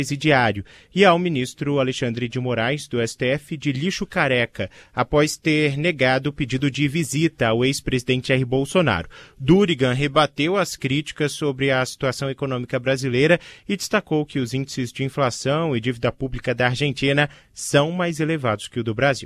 presidiário, e ao ministro Alexandre de Moraes, do STF, de lixo careca, após ter negado o pedido de visita ao ex-presidente Jair Bolsonaro. Durigan rebateu as críticas sobre a situação econômica brasileira e destacou que os índices de inflação e dívida pública da Argentina são mais elevados que o do Brasil.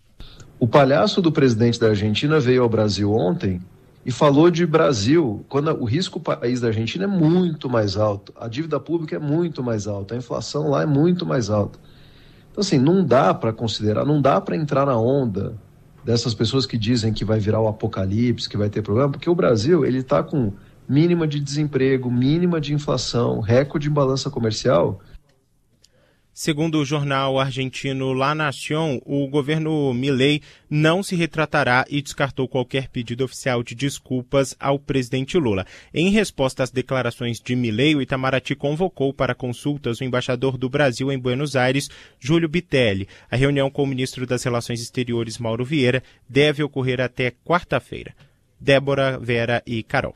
O palhaço do presidente da Argentina veio ao Brasil ontem e falou de Brasil, quando o risco país da Argentina é muito mais alto, a dívida pública é muito mais alta, a inflação lá é muito mais alta. Então, assim, não dá para considerar, não dá para entrar na onda dessas pessoas que dizem que vai virar o apocalipse, que vai ter problema, porque o Brasil, ele está com mínima de desemprego, mínima de inflação, recorde em balança comercial. Segundo o jornal argentino La Nación, o governo Milei não se retratará e descartou qualquer pedido oficial de desculpas ao presidente Lula. Em resposta às declarações de Milei, o Itamaraty convocou para consultas o embaixador do Brasil em Buenos Aires, Júlio Bitelli. A reunião com o ministro das Relações Exteriores, Mauro Vieira, deve ocorrer até quarta-feira. Débora, Vera e Carol.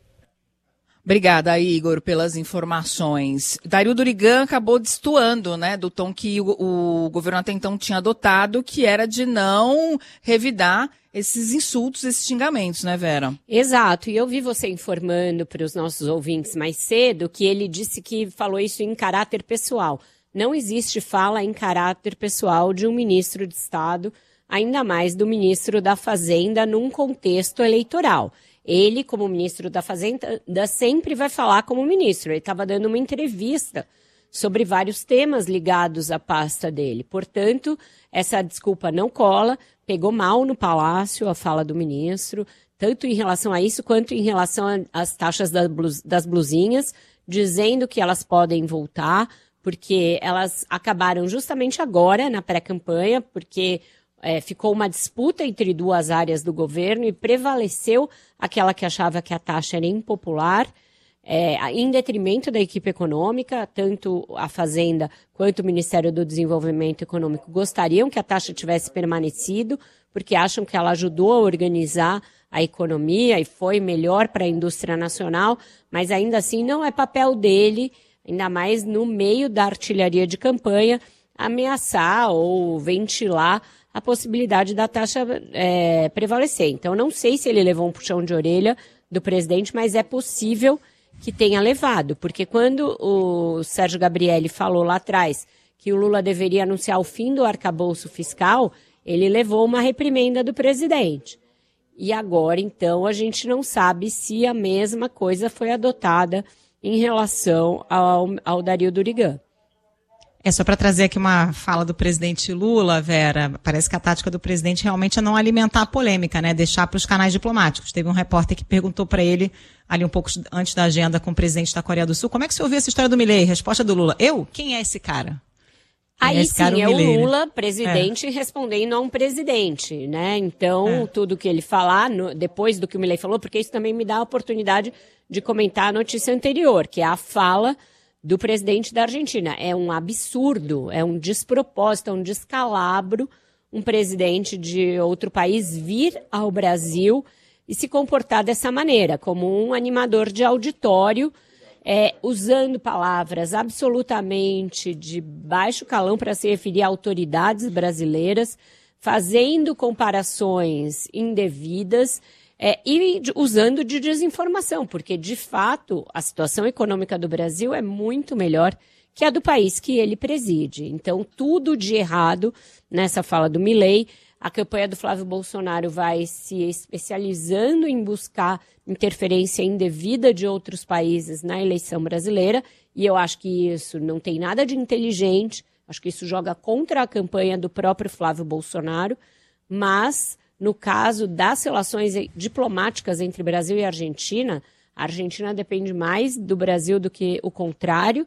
Obrigada, Igor, pelas informações. Dario Durigan acabou destoando, né, do tom que o governo até então tinha adotado, que era de não revidar esses insultos, esses xingamentos, né, Vera? Exato, e eu vi você informando para os nossos ouvintes mais cedo que ele disse que falou isso em caráter pessoal. Não existe fala em caráter pessoal de um ministro de Estado, ainda mais do ministro da Fazenda, num contexto eleitoral. Ele, como ministro da Fazenda, sempre vai falar como ministro. Ele estava dando uma entrevista sobre vários temas ligados à pasta dele. Portanto, essa desculpa não cola, pegou mal no Palácio a fala do ministro, tanto em relação a isso quanto em relação às taxas das blusinhas, dizendo que elas podem voltar, porque elas acabaram justamente agora, na pré-campanha, porque ficou uma disputa entre duas áreas do governo e prevaleceu aquela que achava que a taxa era impopular, em detrimento da equipe econômica. Tanto a Fazenda quanto o Ministério do Desenvolvimento Econômico gostariam que a taxa tivesse permanecido, porque acham que ela ajudou a organizar a economia e foi melhor para a indústria nacional, mas ainda assim não é papel dele, ainda mais no meio da artilharia de campanha, ameaçar ou ventilar a possibilidade da taxa prevalecer. Então, não sei se ele levou um puxão de orelha do presidente, mas é possível que tenha levado, porque quando o Sérgio Gabrielli falou lá atrás que o Lula deveria anunciar o fim do arcabouço fiscal, ele levou uma reprimenda do presidente. E agora, então, a gente não sabe se a mesma coisa foi adotada em relação ao Dario Durigan. Só para trazer aqui uma fala do presidente Lula, Vera, parece que a tática do presidente realmente é não alimentar a polêmica, né? Deixar para os canais diplomáticos. Teve um repórter que perguntou para ele, ali um pouco antes da agenda com o presidente da Coreia do Sul, como é que você ouviu essa história do Milei? Resposta do Lula, eu? Quem é esse cara? Aí sim, é o Lula, presidente, respondendo a um presidente, né? Então, tudo que ele falar, depois do que o Milei falou, porque isso também me dá a oportunidade de comentar a notícia anterior, que é a fala do presidente da Argentina. É um absurdo, é um despropósito, é um descalabro um presidente de outro país vir ao Brasil e se comportar dessa maneira, como um animador de auditório, usando palavras absolutamente de baixo calão para se referir a autoridades brasileiras, fazendo comparações indevidas, e usando de desinformação, porque, de fato, a situação econômica do Brasil é muito melhor que a do país que ele preside. Então, tudo de errado nessa fala do Milei. A campanha do Flávio Bolsonaro vai se especializando em buscar interferência indevida de outros países na eleição brasileira, e eu acho que isso não tem nada de inteligente, acho que isso joga contra a campanha do próprio Flávio Bolsonaro, mas no caso das relações diplomáticas entre Brasil e Argentina, a Argentina depende mais do Brasil do que o contrário,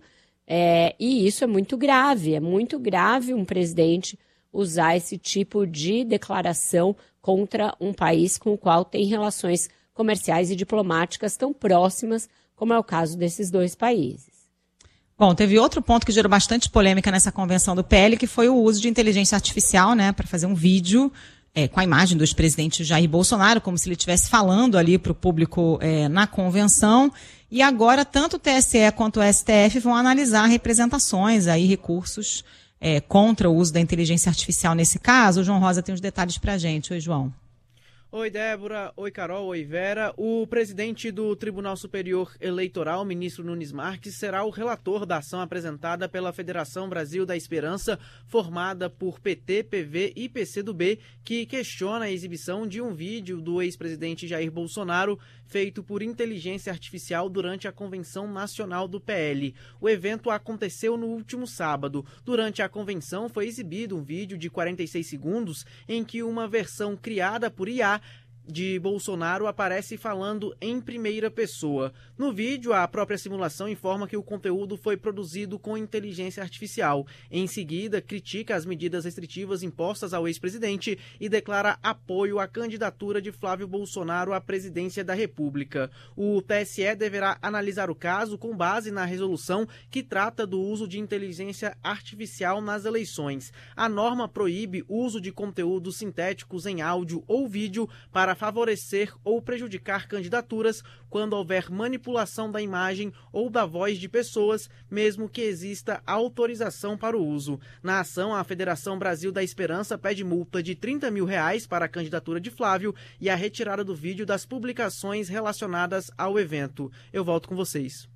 e isso é muito grave um presidente usar esse tipo de declaração contra um país com o qual tem relações comerciais e diplomáticas tão próximas, como é o caso desses dois países. Bom, teve outro ponto que gerou bastante polêmica nessa convenção do PL, que foi o uso de inteligência artificial, né, para fazer um vídeo com a imagem do ex-presidente Jair Bolsonaro, como se ele estivesse falando ali para o público na convenção. E agora, tanto o TSE quanto o STF vão analisar representações, aí, recursos contra o uso da inteligência artificial nesse caso. O João Rosa tem os detalhes para a gente. Oi, João. Oi, Débora. Oi, Carol. Oi, Vera. O presidente do Tribunal Superior Eleitoral, ministro Nunes Marques, será o relator da ação apresentada pela Federação Brasil da Esperança, formada por PT, PV e PCdoB, que questiona a exibição de um vídeo do ex-presidente Jair Bolsonaro feito por inteligência artificial durante a Convenção Nacional do PL. O evento aconteceu no último sábado. Durante a convenção foi exibido um vídeo de 46 segundos em que uma versão criada por IA de Bolsonaro aparece falando em primeira pessoa. No vídeo, a própria simulação informa que o conteúdo foi produzido com inteligência artificial. Em seguida, critica as medidas restritivas impostas ao ex-presidente e declara apoio à candidatura de Flávio Bolsonaro à presidência da República. O TSE deverá analisar o caso com base na resolução que trata do uso de inteligência artificial nas eleições. A norma proíbe o uso de conteúdos sintéticos em áudio ou vídeo para favorecer ou prejudicar candidaturas quando houver manipulação da imagem ou da voz de pessoas, mesmo que exista autorização para o uso. Na ação, a Federação Brasil da Esperança pede multa de R$30 mil para a candidatura de Flávio e a retirada do vídeo das publicações relacionadas ao evento. Eu volto com vocês.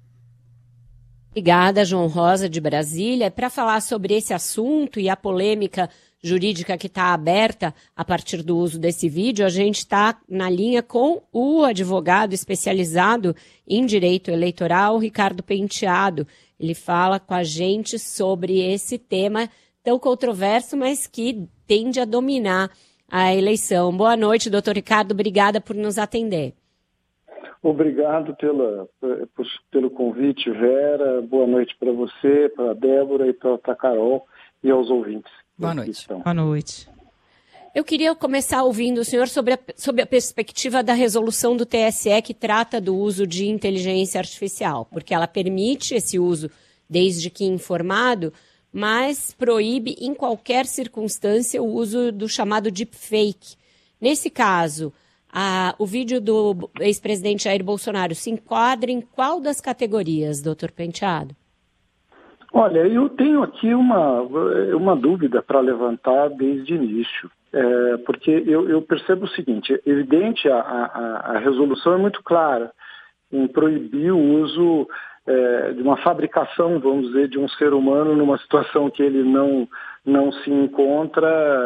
Obrigada, João Rosa, de Brasília. Para falar sobre esse assunto e a polêmica jurídica que está aberta a partir do uso desse vídeo, a gente está na linha com o advogado especializado em direito eleitoral, Ricardo Penteado. Ele fala com a gente sobre esse tema tão controverso, mas que tende a dominar a eleição. Boa noite, doutor Ricardo. Obrigada por nos atender. Obrigado pelo convite, Vera. Boa noite para você, para a Débora e para a Carol e aos ouvintes. Boa noite. Boa noite. Eu queria começar ouvindo o senhor sobre a perspectiva da resolução do TSE que trata do uso de inteligência artificial, porque ela permite esse uso desde que informado, mas proíbe em qualquer circunstância o uso do chamado deepfake. Nesse caso, o vídeo do ex-presidente Jair Bolsonaro se enquadra em qual das categorias, doutor Penteado? Olha, eu tenho aqui uma dúvida para levantar desde o início, porque eu percebo o seguinte: é evidente, a resolução é muito clara em proibir o uso de uma fabricação, vamos dizer, de um ser humano numa situação que ele não se encontra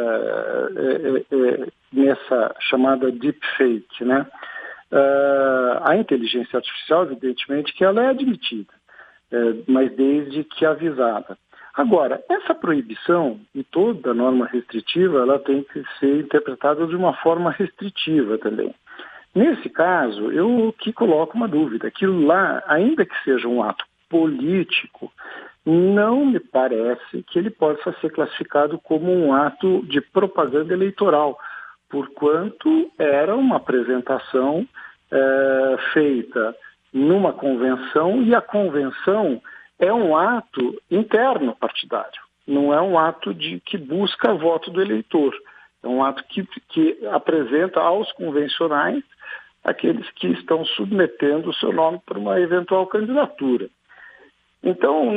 nessa chamada deepfake, né? A inteligência artificial, evidentemente, que ela é admitida, mas desde que avisada. Agora, essa proibição e toda norma restritiva, ela tem que ser interpretada de uma forma restritiva também. Nesse caso, eu que coloco uma dúvida. Aquilo lá, ainda que seja um ato político, não me parece que ele possa ser classificado como um ato de propaganda eleitoral, porquanto era uma apresentação feita numa convenção, e a convenção é um ato interno partidário, não é um ato que busca voto do eleitor, é um ato que apresenta aos convencionais aqueles que estão submetendo o seu nome para uma eventual candidatura. Então,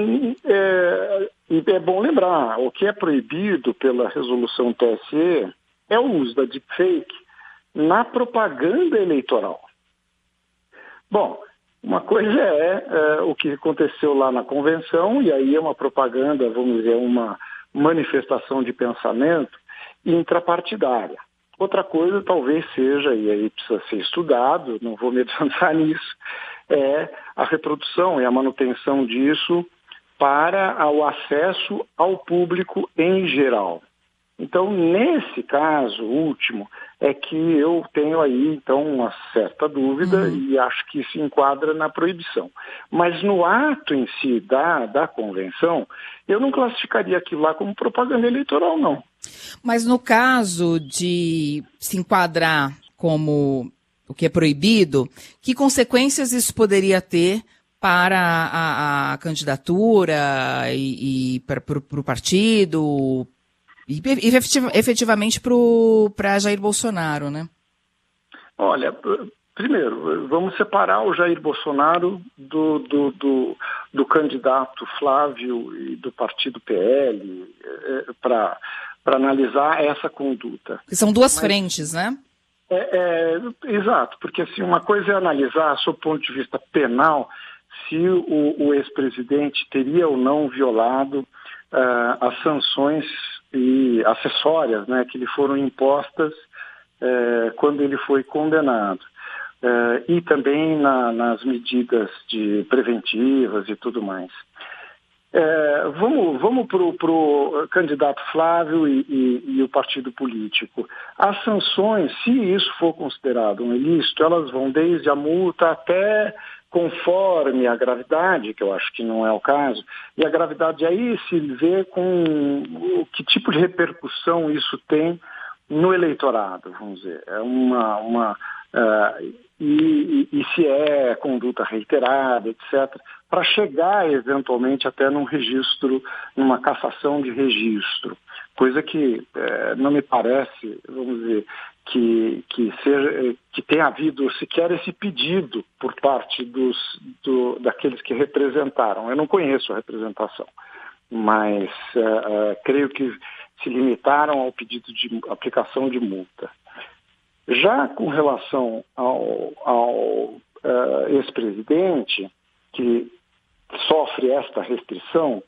é bom lembrar, o que é proibido pela resolução TSE é o uso da deepfake na propaganda eleitoral. Bom, uma coisa é o que aconteceu lá na convenção, e aí é uma propaganda, vamos dizer, uma manifestação de pensamento intrapartidária. Outra coisa talvez seja, e aí precisa ser estudado, não vou me adiantar nisso, é a reprodução e a manutenção disso para o acesso ao público em geral. Então, nesse caso último, é que eu tenho aí, então, uma certa dúvida e acho que se enquadra na proibição. Mas no ato em si da convenção, eu não classificaria aquilo lá como propaganda eleitoral, não. Mas no caso de se enquadrar como o que é proibido, que consequências isso poderia ter para a candidatura e para o partido, E efetivamente para Jair Bolsonaro, né? Olha, primeiro, vamos separar o Jair Bolsonaro do candidato Flávio e do partido PL para analisar essa conduta. São duas frentes, né? Exato, porque assim, uma coisa é analisar, sob o ponto de vista penal, se o ex-presidente teria ou não violado as sanções e acessórias, né, que lhe foram impostas quando ele foi condenado. E também nas medidas preventivas e tudo mais. Vamos para o candidato Flávio e o partido político. As sanções, se isso for considerado um ilícito, elas vão desde a multa até conforme a gravidade, que eu acho que não é o caso, e a gravidade aí se vê com que tipo de repercussão isso tem no eleitorado, vamos dizer. E se é conduta reiterada, etc., para chegar eventualmente até num registro, numa cassação de registro, coisa que não me parece, vamos dizer, que tenha havido sequer esse pedido por parte daqueles que representaram. Eu não conheço a representação, mas creio que se limitaram ao pedido de aplicação de multa. Já com relação ao ex-presidente, que sofre esta restrição,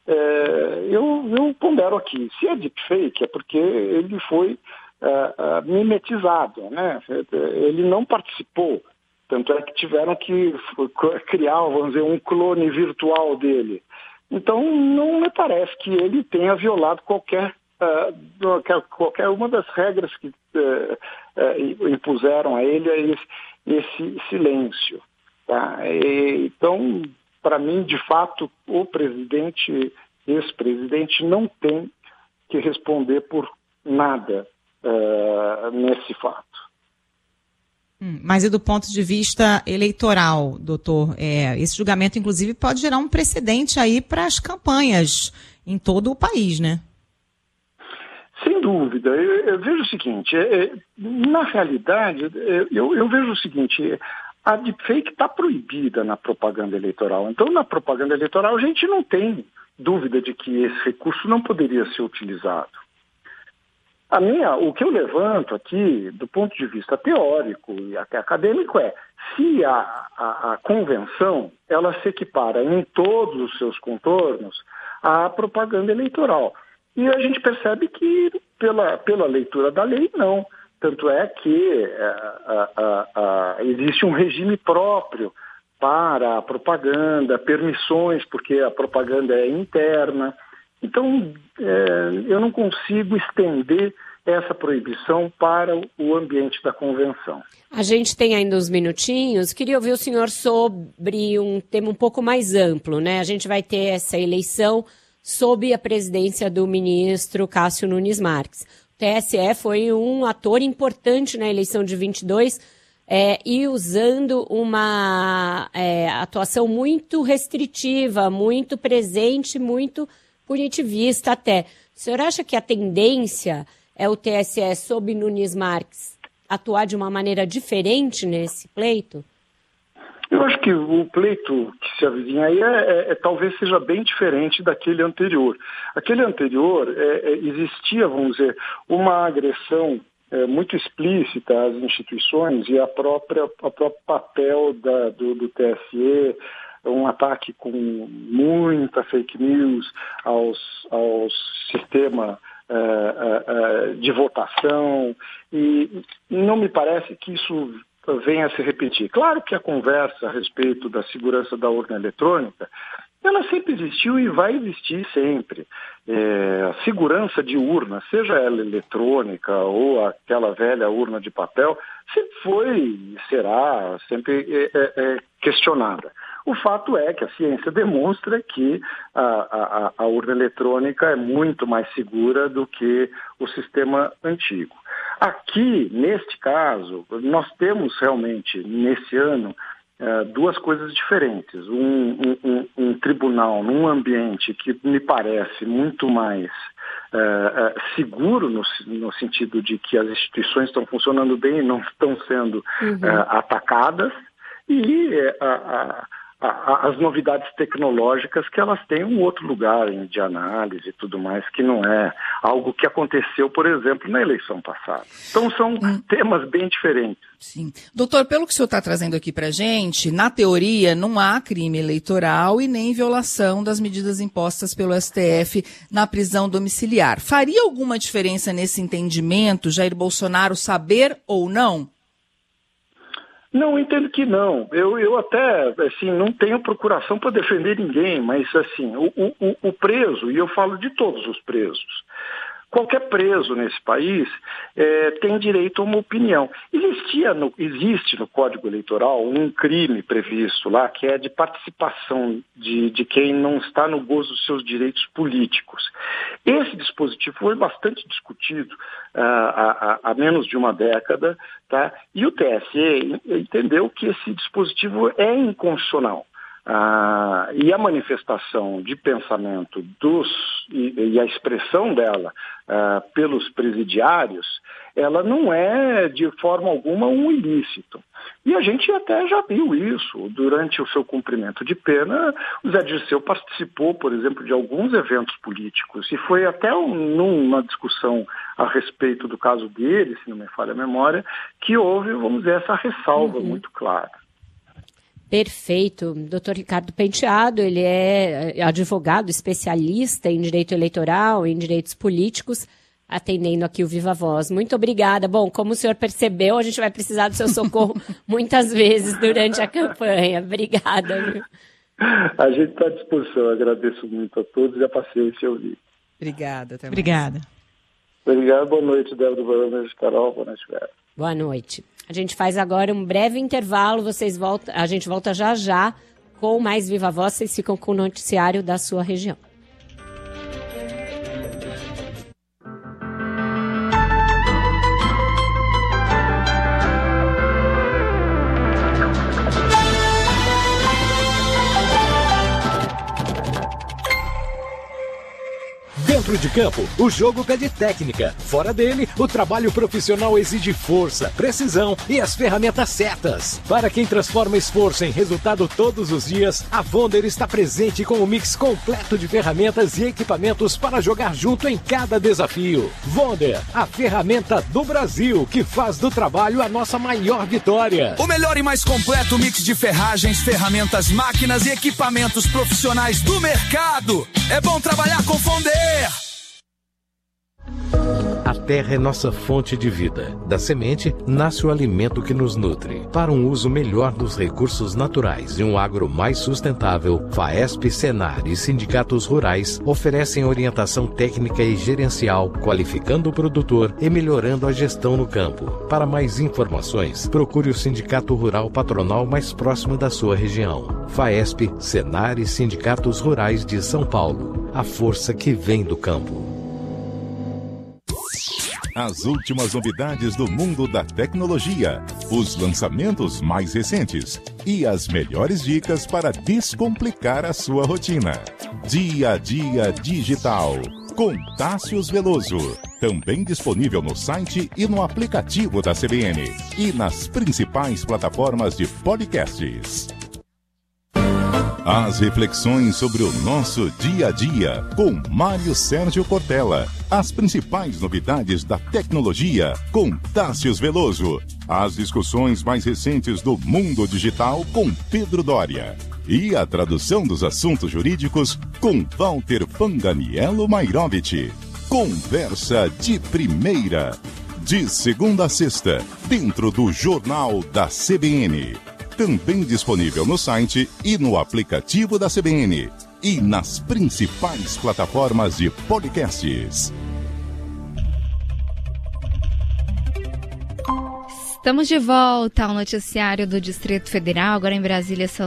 eu pondero aqui, se é deepfake, é porque ele foi mimetizado, né? Ele não participou, tanto é que tiveram que criar, vamos dizer, um clone virtual dele. Então, não me parece que ele tenha violado qualquer uma das regras que impuseram a ele esse silêncio. Tá? Então, para mim, de fato, o ex-presidente não tem que responder por nada nesse fato. Mas e do ponto de vista eleitoral, doutor, esse julgamento, inclusive, pode gerar um precedente aí para as campanhas em todo o país, né? Sem dúvida. Eu vejo o seguinte, na realidade, eu vejo o seguinte, a deepfake está proibida na propaganda eleitoral. Então, na propaganda eleitoral, a gente não tem dúvida de que esse recurso não poderia ser utilizado. O que eu levanto aqui, do ponto de vista teórico e até acadêmico, se a convenção ela se equipara em todos os seus contornos à propaganda eleitoral. E a gente percebe que, pela leitura da lei, não. Tanto é que existe um regime próprio para a propaganda, permissões, porque a propaganda é interna. Então, eu não consigo estender essa proibição para o ambiente da convenção. A gente tem ainda uns minutinhos. Queria ouvir o senhor sobre um tema um pouco mais amplo, né? A gente vai ter essa eleição sob a presidência do ministro Cássio Nunes Marques. O TSE foi um ator importante na eleição de 22 e usando uma atuação muito restritiva, muito presente, muito punitivista até. O senhor acha que a tendência é o TSE sob Nunes Marques atuar de uma maneira diferente nesse pleito? Eu acho que o pleito que se avizinha aí talvez seja bem diferente daquele anterior. Aquele anterior existia, vamos dizer, uma agressão muito explícita às instituições e a próprio papel do TSE, um ataque com muita fake news ao sistema de votação, e não me parece que isso venha a se repetir. Claro que a conversa a respeito da segurança da urna eletrônica, ela sempre existiu e vai existir sempre. A segurança de urna, seja ela eletrônica ou aquela velha urna de papel, sempre foi e será sempre questionada. O fato é que a ciência demonstra que a urna eletrônica é muito mais segura do que o sistema antigo. Aqui, neste caso, nós temos realmente, nesse ano, duas coisas diferentes. Um tribunal num ambiente que me parece muito mais seguro no sentido de que as instituições estão funcionando bem e não estão sendo atacadas, e as novidades tecnológicas que elas têm um outro lugar de análise e tudo mais, que não é algo que aconteceu, por exemplo, na eleição passada. Então são temas bem diferentes. Sim. Doutor, pelo que o senhor está trazendo aqui para a gente, na teoria não há crime eleitoral e nem violação das medidas impostas pelo STF na prisão domiciliar. Faria alguma diferença nesse entendimento, Jair Bolsonaro saber ou não? Não, entendo que não. Eu até, assim, não tenho procuração para defender ninguém, mas, assim, o preso, e eu falo de todos os presos, qualquer preso nesse país tem direito a uma opinião. Existe no Código Eleitoral um crime previsto lá, que é de participação de quem não está no gozo dos seus direitos políticos. Esse dispositivo foi bastante discutido há menos de uma década, tá? E o TSE entendeu que esse dispositivo é inconstitucional. E a manifestação de pensamento e a expressão dela pelos presidiários, ela não é de forma alguma um ilícito. E a gente até já viu isso. Durante o seu cumprimento de pena, o Zé Dirceu participou, por exemplo, de alguns eventos políticos, e foi até numa discussão a respeito do caso dele, se não me falha a memória, que houve, vamos dizer, essa ressalva muito clara. Perfeito. Dr. Ricardo Penteado, ele é advogado, especialista em direito eleitoral, em direitos políticos, atendendo aqui o Viva Voz. Muito obrigada. Bom, como o senhor percebeu, a gente vai precisar do seu socorro muitas vezes durante a campanha. Obrigada. Viu? A gente está à disposição. Agradeço muito a todos e a paciência em ouvir. Obrigada. Obrigada. Obrigado. Boa noite, Débora. Boa noite, Carol. Boa noite, Vera. Boa noite. A gente faz agora um breve intervalo. A gente volta já com mais Viva Voz. Vocês ficam com o noticiário da sua região. Dentro de campo, o jogo pede técnica. Fora dele, o trabalho profissional exige força, precisão e as ferramentas certas. Para quem transforma esforço em resultado todos os dias, a Vonder está presente com um mix completo de ferramentas e equipamentos para jogar junto em cada desafio. Vonder, a ferramenta do Brasil, que faz do trabalho a nossa maior vitória. O melhor e mais completo mix de ferragens, ferramentas, máquinas e equipamentos profissionais do mercado. É bom trabalhar com Vonder. A terra é nossa fonte de vida. Da semente, nasce o alimento que nos nutre. Para um uso melhor dos recursos naturais e um agro mais sustentável, FAESP, Senar e sindicatos rurais oferecem orientação técnica e gerencial, qualificando o produtor e melhorando a gestão no campo. Para mais informações, procure o Sindicato Rural Patronal mais próximo da sua região. FAESP, Senar e sindicatos rurais de São Paulo. A força que vem do campo. As últimas novidades do mundo da tecnologia, os lançamentos mais recentes e as melhores dicas para descomplicar a sua rotina. Dia a Dia Digital, com Tássius Veloso. Também disponível no site e no aplicativo da CBN e nas principais plataformas de podcasts. As reflexões sobre o nosso dia a dia, com Mário Sérgio Cortella. As principais novidades da tecnologia, com Tássius Veloso. As discussões mais recentes do mundo digital, com Pedro Doria. E a tradução dos assuntos jurídicos, com Walter Panganiello Mairovich. Conversa de primeira. De segunda a sexta, dentro do Jornal da CBN. Também disponível no site e no aplicativo da CBN e nas principais plataformas de podcasts. Estamos de volta ao noticiário do Distrito Federal. Agora em Brasília são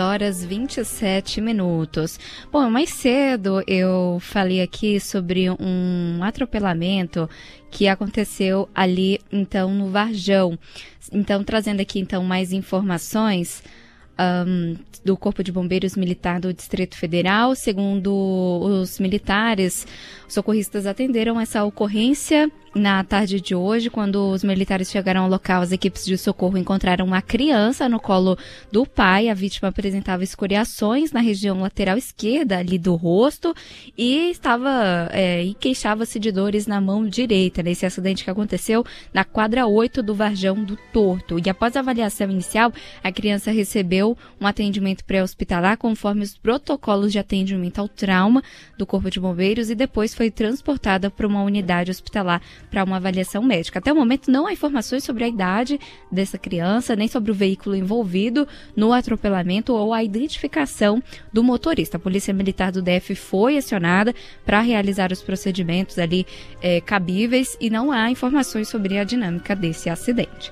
6h27. Bom, mais cedo eu falei aqui sobre um atropelamento que aconteceu ali, então, no Varjão. Então, trazendo aqui, então, mais informações. do Corpo de Bombeiros Militar do Distrito Federal. Segundo os militares, os socorristas atenderam essa ocorrência na tarde de hoje. Quando os militares chegaram ao local, as equipes de socorro encontraram uma criança no colo do pai. A vítima apresentava escoriações na região lateral esquerda ali do rosto e queixava-se de dores na mão direita, nesse acidente que aconteceu na quadra 8 do Varjão do Torto. E após a avaliação inicial, a criança recebeu um atendimento pré-hospitalar conforme os protocolos de atendimento ao trauma do Corpo de Bombeiros e depois foi transportada para uma unidade hospitalar para uma avaliação médica. Até o momento não há informações sobre a idade dessa criança, nem sobre o veículo envolvido no atropelamento ou a identificação do motorista. A Polícia Militar do DF foi acionada para realizar os procedimentos ali cabíveis e não há informações sobre a dinâmica desse acidente.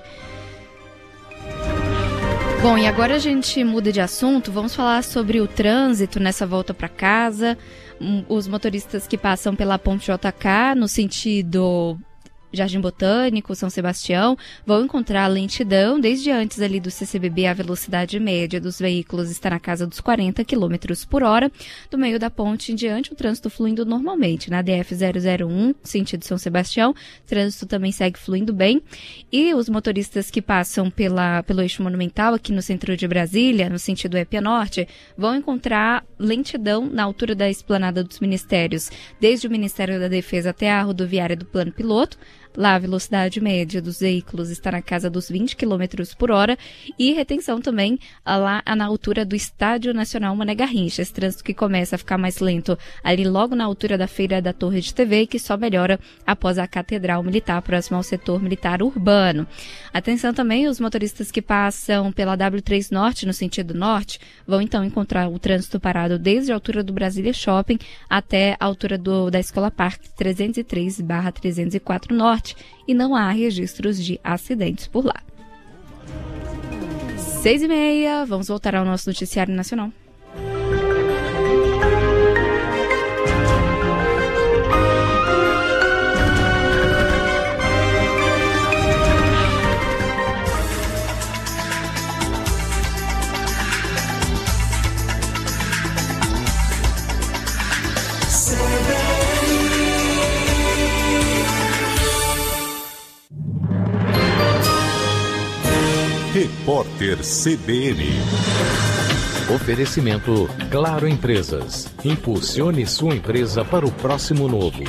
Bom, e agora a gente muda de assunto, vamos falar sobre o trânsito nessa volta para casa. Os motoristas que passam pela Ponte JK no sentido Jardim Botânico, São Sebastião, vão encontrar lentidão. Desde antes ali do CCBB, a velocidade média dos veículos está na casa dos 40 km por hora. Do meio da ponte em diante, o trânsito fluindo normalmente. Na DF-001, sentido São Sebastião, o trânsito também segue fluindo bem. E os motoristas que passam pelo eixo monumental, aqui no centro de Brasília, no sentido Épia Norte, vão encontrar lentidão na altura da esplanada dos ministérios, desde o Ministério da Defesa até a rodoviária do Plano Piloto. Lá a velocidade média dos veículos está na casa dos 20 km por hora e retenção também lá na altura do Estádio Nacional Mané Garrincha. Esse trânsito que começa a ficar mais lento ali logo na altura da Feira da Torre de TV e que só melhora após a Catedral Militar, próximo ao setor militar urbano. Atenção também, os motoristas que passam pela W3 Norte, no sentido norte, vão então encontrar o trânsito parado desde a altura do Brasília Shopping até a altura da Escola Parque 303/304 Norte. E não há registros de acidentes por lá. 6h30, vamos voltar ao nosso noticiário nacional. Repórter CBN. Oferecimento Claro Empresas. Impulsione sua empresa para o próximo novo.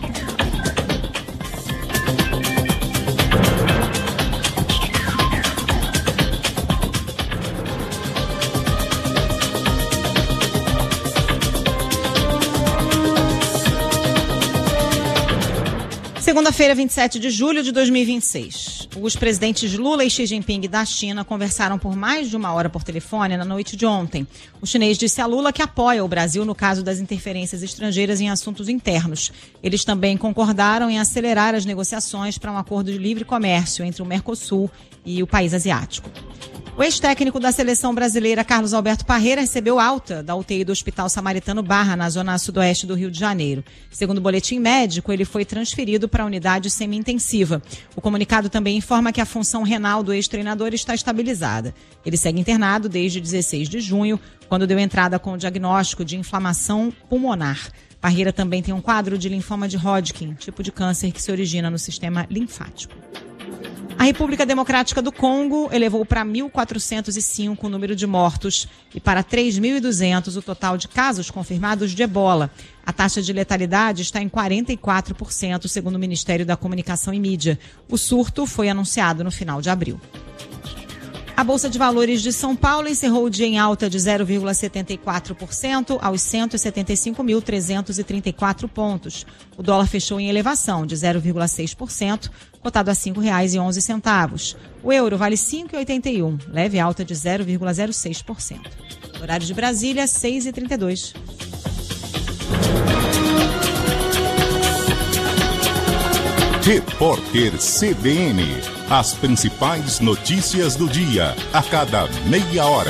Segunda-feira, 27 de julho de 2026. Os presidentes Lula e Xi Jinping da China conversaram por mais de 1 hora por telefone na noite de ontem. O chinês disse a Lula que apoia o Brasil no caso das interferências estrangeiras em assuntos internos. Eles também concordaram em acelerar as negociações para um acordo de livre comércio entre o Mercosul e o país asiático. O ex-técnico da seleção brasileira, Carlos Alberto Parreira, recebeu alta da UTI do Hospital Samaritano Barra, na zona sudoeste do Rio de Janeiro. Segundo o boletim médico, ele foi transferido para a unidade semi-intensiva. O comunicado também informa que a função renal do ex-treinador está estabilizada. Ele segue internado desde 16 de junho, quando deu entrada com o diagnóstico de inflamação pulmonar. Parreira também tem um quadro de linfoma de Hodgkin, tipo de câncer que se origina no sistema linfático. A República Democrática do Congo elevou para 1.405 o número de mortos e para 3.200 o total de casos confirmados de ebola. A taxa de letalidade está em 44%, segundo o Ministério da Comunicação e Mídia. O surto foi anunciado no final de abril. A Bolsa de Valores de São Paulo encerrou o dia em alta de 0,74% aos 175.334 pontos. O dólar fechou em elevação de 0,6%, cotado a R$ 5,11. O euro vale R$ 5,81, leve alta de 0,06%. Horário de Brasília, 6h32. Repórter CBN. As principais notícias do dia, a cada meia hora.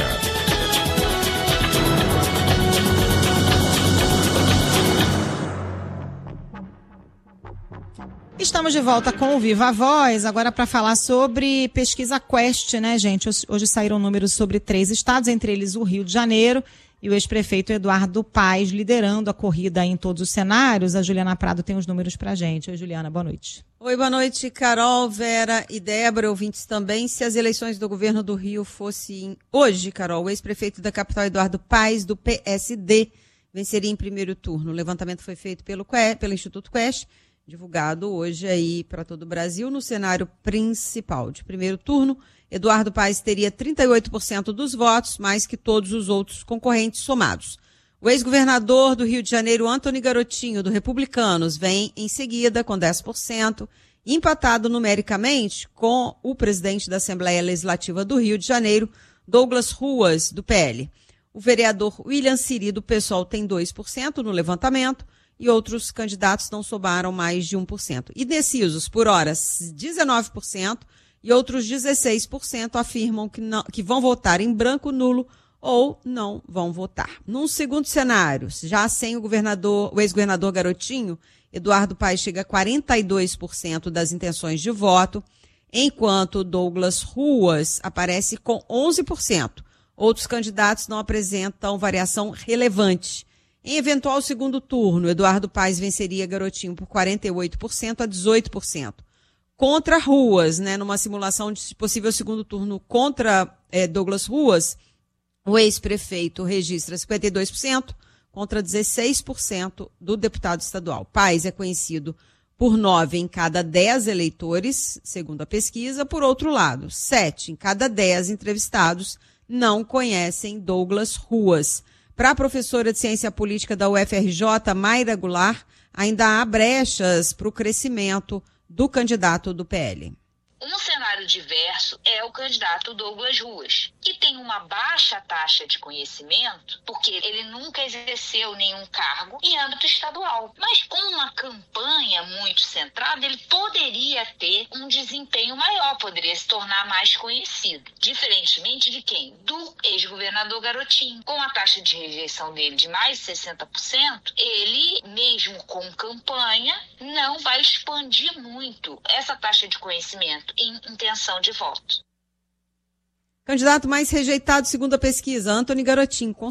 Estamos de volta com o Viva Voz, agora para falar sobre pesquisa Quest, né, gente? Hoje saíram números sobre 3 estados, entre eles o Rio de Janeiro, e o ex-prefeito Eduardo Paes liderando a corrida em todos os cenários. A Juliana Prado tem os números para a gente. Oi, Juliana, boa noite. Oi, boa noite, Carol, Vera e Débora, ouvintes também. Se as eleições do governo do Rio fossem hoje, Carol, o ex-prefeito da capital, Eduardo Paes, do PSD, venceria em primeiro turno. O levantamento foi feito pelo Instituto Quest, divulgado hoje aí para todo o Brasil. No cenário principal de primeiro turno, Eduardo Paes teria 38% dos votos, mais que todos os outros concorrentes somados. O ex-governador do Rio de Janeiro, Antony Garotinho, do Republicanos, vem em seguida com 10%, empatado numericamente com o presidente da Assembleia Legislativa do Rio de Janeiro, Douglas Ruas, do PL. O vereador William Siri, do PSOL, tem 2% no levantamento, e outros candidatos não somaram mais de 1%. Indecisos, por hora, 19%, e outros 16% afirmam que vão votar em branco, nulo ou não vão votar. Num segundo cenário, já sem o ex-governador Garotinho, Eduardo Paes chega a 42% das intenções de voto, enquanto Douglas Ruas aparece com 11%. Outros candidatos não apresentam variação relevante. Em eventual segundo turno, Eduardo Paes venceria Garotinho por 48% a 18%. Contra Ruas, né, numa simulação de possível segundo turno contra Douglas Ruas, o ex-prefeito registra 52% contra 16% do deputado estadual. Paes é conhecido por 9 em cada 10 eleitores, segundo a pesquisa. Por outro lado, 7 em cada 10 entrevistados não conhecem Douglas Ruas. Para a professora de Ciência Política da UFRJ, Mayra Goulart, ainda há brechas para o crescimento do candidato do PL. Um cenário diverso é o candidato Douglas Ruas, que tem uma baixa taxa de conhecimento, porque ele nunca exerceu nenhum cargo em âmbito estadual. Mas com uma campanha muito centrada, ele poderia ter um desempenho maior, poderia se tornar mais conhecido. Diferentemente de quem? Do ex-governador Garotinho. Com a taxa de rejeição dele de mais de 60%, ele, mesmo com campanha, não vai expandir muito essa taxa de conhecimento em intenção de voto. Candidato mais rejeitado, segundo a pesquisa, Antony Garotinho, com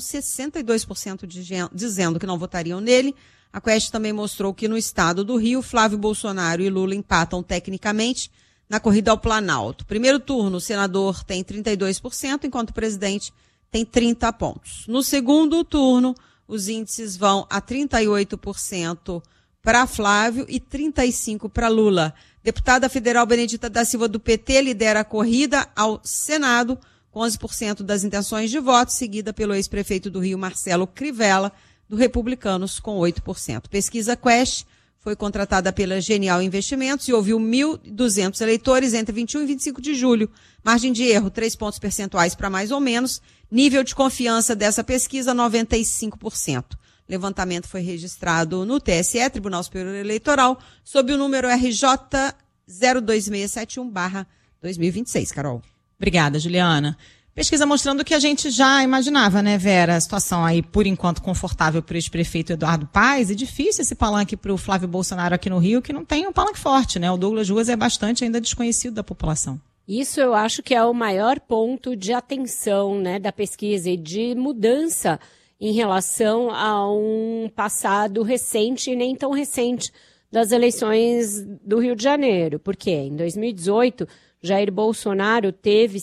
62% dizendo que não votariam nele. A Quest também mostrou que no estado do Rio, Flávio Bolsonaro e Lula empatam tecnicamente na corrida ao Planalto. Primeiro turno, o senador tem 32%, enquanto o presidente tem 30 pontos. No segundo turno, os índices vão a 38% para Flávio e 35% para Lula. Deputada federal Benedita da Silva, do PT, lidera a corrida ao Senado, com 11% das intenções de voto, seguida pelo ex-prefeito do Rio, Marcelo Crivella, do Republicanos, com 8%. Pesquisa Quest foi contratada pela Genial Investimentos e ouviu 1.200 eleitores entre 21 e 25 de julho. Margem de erro, 3 pontos percentuais para mais ou menos. Nível de confiança dessa pesquisa, 95%. Levantamento foi registrado no TSE, Tribunal Superior Eleitoral, sob o número RJ 02671/2026. Carol. Obrigada, Juliana. Pesquisa mostrando o que a gente já imaginava, né, Vera? A situação aí, por enquanto, confortável para o ex-prefeito Eduardo Paes, e difícil esse palanque para o Flávio Bolsonaro aqui no Rio, que não tem um palanque forte, né? O Douglas Ruas é bastante ainda desconhecido da população. Isso eu acho que é o maior ponto de atenção, né, da pesquisa e de mudança em relação a um passado recente e nem tão recente das eleições do Rio de Janeiro. Porque em 2018, Jair Bolsonaro teve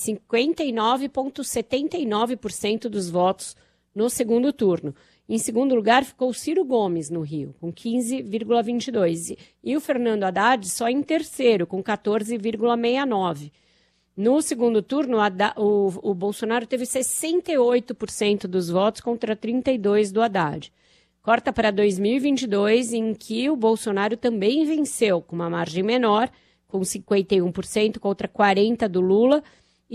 59,79% dos votos no segundo turno. Em segundo lugar ficou Ciro Gomes, no Rio, com 15,22%. E o Fernando Haddad só em terceiro, com 14,69%. No segundo turno, o Bolsonaro teve 68% dos votos contra 32% do Haddad. Corta para 2022, em que o Bolsonaro também venceu, com uma margem menor, com 51% contra 40% do Lula e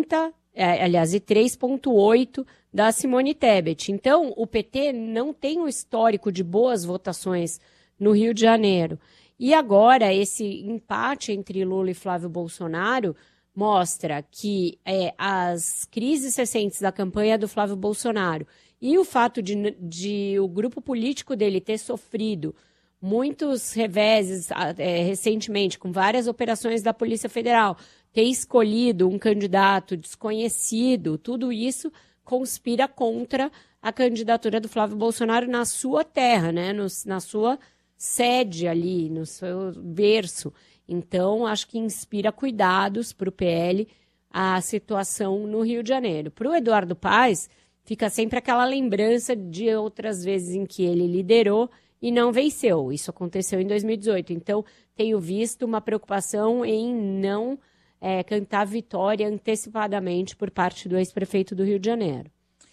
3,8% da Simone Tebet. Então, o PT não tem um histórico de boas votações no Rio de Janeiro. E agora, esse empate entre Lula e Flávio Bolsonaro mostra que as crises recentes da campanha do Flávio Bolsonaro e o fato de o grupo político dele ter sofrido muitos reveses recentemente, com várias operações da Polícia Federal, ter escolhido um candidato desconhecido, tudo isso conspira contra a candidatura do Flávio Bolsonaro na sua terra, né? Na sua sede ali, no seu berço. Então, acho que inspira cuidados para o PL a situação no Rio de Janeiro. Para o Eduardo Paes, fica sempre aquela lembrança de outras vezes em que ele liderou e não venceu. Isso aconteceu em 2018. Então, tenho visto uma preocupação em não cantar vitória antecipadamente por parte do ex-prefeito do Rio de Janeiro.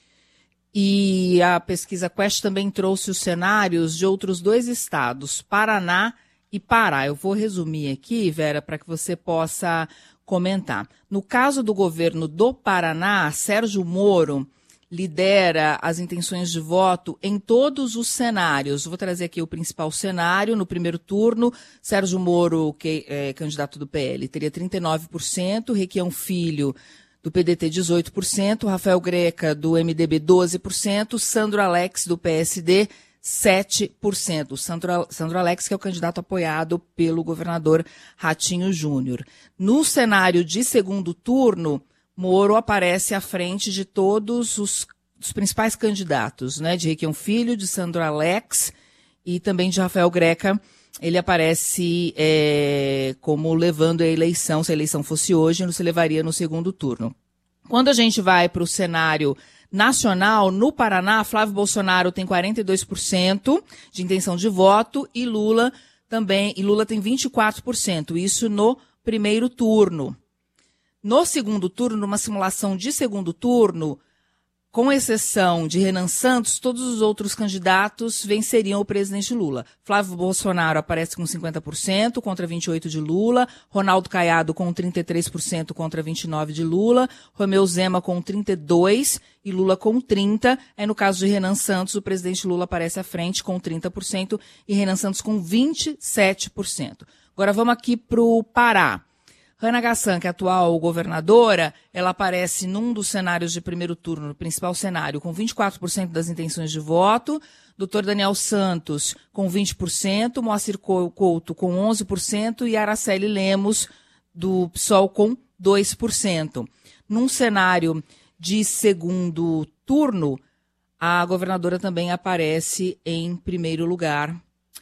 E a pesquisa Quest também trouxe os cenários de outros 2 estados, Paraná e Pará. Eu vou resumir aqui, Vera, para que você possa comentar. No caso do governo do Paraná, Sérgio Moro lidera as intenções de voto em todos os cenários. Vou trazer aqui o principal cenário. No primeiro turno, Sérgio Moro, que é candidato do PL, teria 39%, Requião Filho, do PDT, 18%, Rafael Greca, do MDB, 12%, Sandro Alex, do PSD, 7%. Sandro Alex, que é o candidato apoiado pelo governador Ratinho Júnior. No cenário de segundo turno, Moro aparece à frente de todos os principais candidatos, né? De Requião Filho, de Sandro Alex e também de Rafael Greca. Ele aparece como levando a eleição, se a eleição fosse hoje, não se levaria no segundo turno. Quando a gente vai para o cenário nacional, no Paraná, Flávio Bolsonaro tem 42% de intenção de voto e Lula tem 24%, isso no primeiro turno. No segundo turno, numa simulação de segundo turno, com exceção de Renan Santos, todos os outros candidatos venceriam o presidente Lula. Flávio Bolsonaro aparece com 50% contra 28% de Lula, Ronaldo Caiado com 33% contra 29% de Lula, Romeu Zema com 32% e Lula com 30%. Aí, no caso de Renan Santos, o presidente Lula aparece à frente com 30% e Renan Santos com 27%. Agora vamos aqui para o Pará. Hannah Gassan, que é a atual governadora, ela aparece num dos cenários de primeiro turno, no principal cenário, com 24% das intenções de voto, Dr. Daniel Santos com 20%, Moacir Couto com 11% e Araceli Lemos, do PSOL, com 2%. Num cenário de segundo turno, a governadora também aparece em primeiro lugar,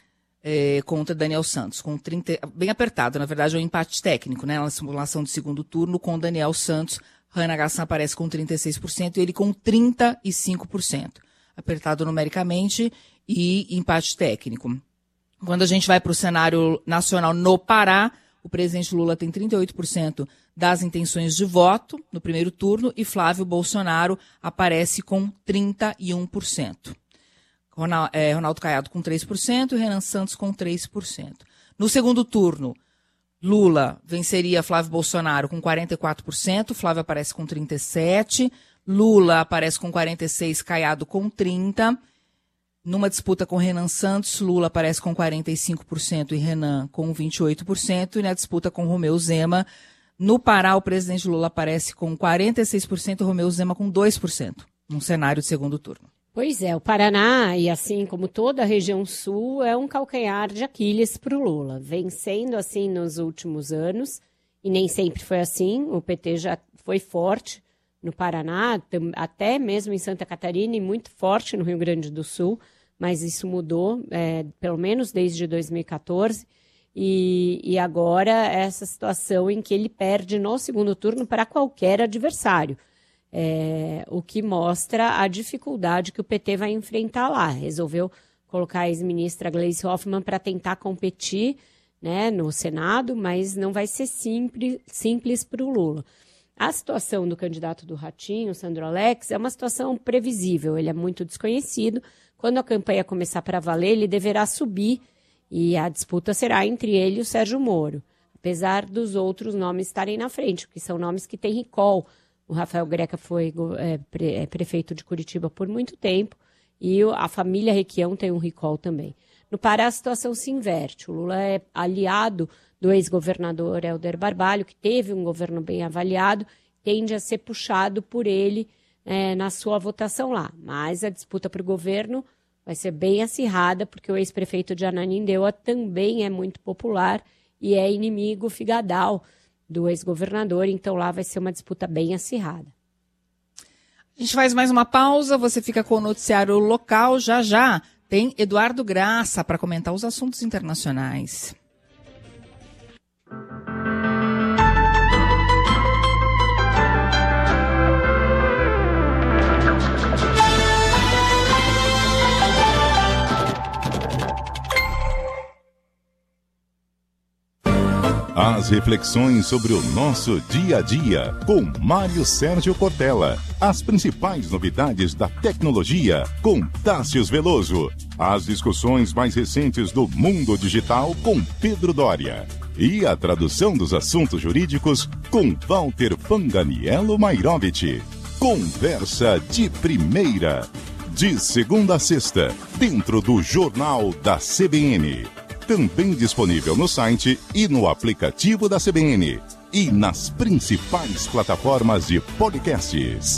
contra Daniel Santos, com 30%, bem apertado, na verdade é um empate técnico, né, na simulação de segundo turno com Daniel Santos. Hannah Gassan aparece com 36% e ele com 35%, apertado numericamente e empate técnico. Quando a gente vai para o cenário nacional no Pará, o presidente Lula tem 38% das intenções de voto no primeiro turno e Flávio Bolsonaro aparece com 31%. Ronaldo Caiado com 3% e Renan Santos com 3%. No segundo turno, Lula venceria Flávio Bolsonaro com 44%, Flávio aparece com 37%, Lula aparece com 46%, Caiado com 30%. Numa disputa com Renan Santos, Lula aparece com 45% e Renan com 28%. E na disputa com Romeu Zema, no Pará, o presidente Lula aparece com 46% e Romeu Zema com 2%, num cenário de segundo turno. Pois é, o Paraná, e assim como toda a região sul, é um calcanhar de Aquiles para o Lula. Vem sendo assim nos últimos anos, e nem sempre foi assim. O PT já foi forte no Paraná, até mesmo em Santa Catarina, e muito forte no Rio Grande do Sul, mas isso mudou, pelo menos desde 2014. E agora essa situação em que ele perde no segundo turno para qualquer adversário. O que mostra a dificuldade que o PT vai enfrentar lá. Resolveu colocar a ex-ministra Gleisi Hoffmann para tentar competir, né, no Senado, mas não vai ser simples para o Lula. A situação do candidato do Ratinho, Sandro Alex, é uma situação previsível. Ele é muito desconhecido. Quando a campanha começar para valer, ele deverá subir e a disputa será entre ele e o Sérgio Moro, apesar dos outros nomes estarem na frente, porque são nomes que têm recall. O Rafael Greca foi prefeito de Curitiba por muito tempo e a família Requião tem um recall também. No Pará, a situação se inverte. O Lula é aliado do ex-governador Helder Barbalho, que teve um governo bem avaliado, tende a ser puxado por ele na sua votação lá. Mas a disputa para o governo vai ser bem acirrada, porque o ex-prefeito de Ananindeua também é muito popular e é inimigo figadal do ex-governador, então lá vai ser uma disputa bem acirrada. A gente faz mais uma pausa, você fica com o noticiário local, já tem Eduardo Graça para comentar os assuntos internacionais. As reflexões sobre o nosso dia a dia, com Mário Sérgio Cortella. As principais novidades da tecnologia, com Tássius Veloso. As discussões mais recentes do mundo digital, com Pedro Dória. E a tradução dos assuntos jurídicos, com Walter Panganiello Mairovich. Conversa de primeira. De segunda a sexta, dentro do Jornal da CBN. Também disponível no site e no aplicativo da CBN. E nas principais plataformas de podcasts.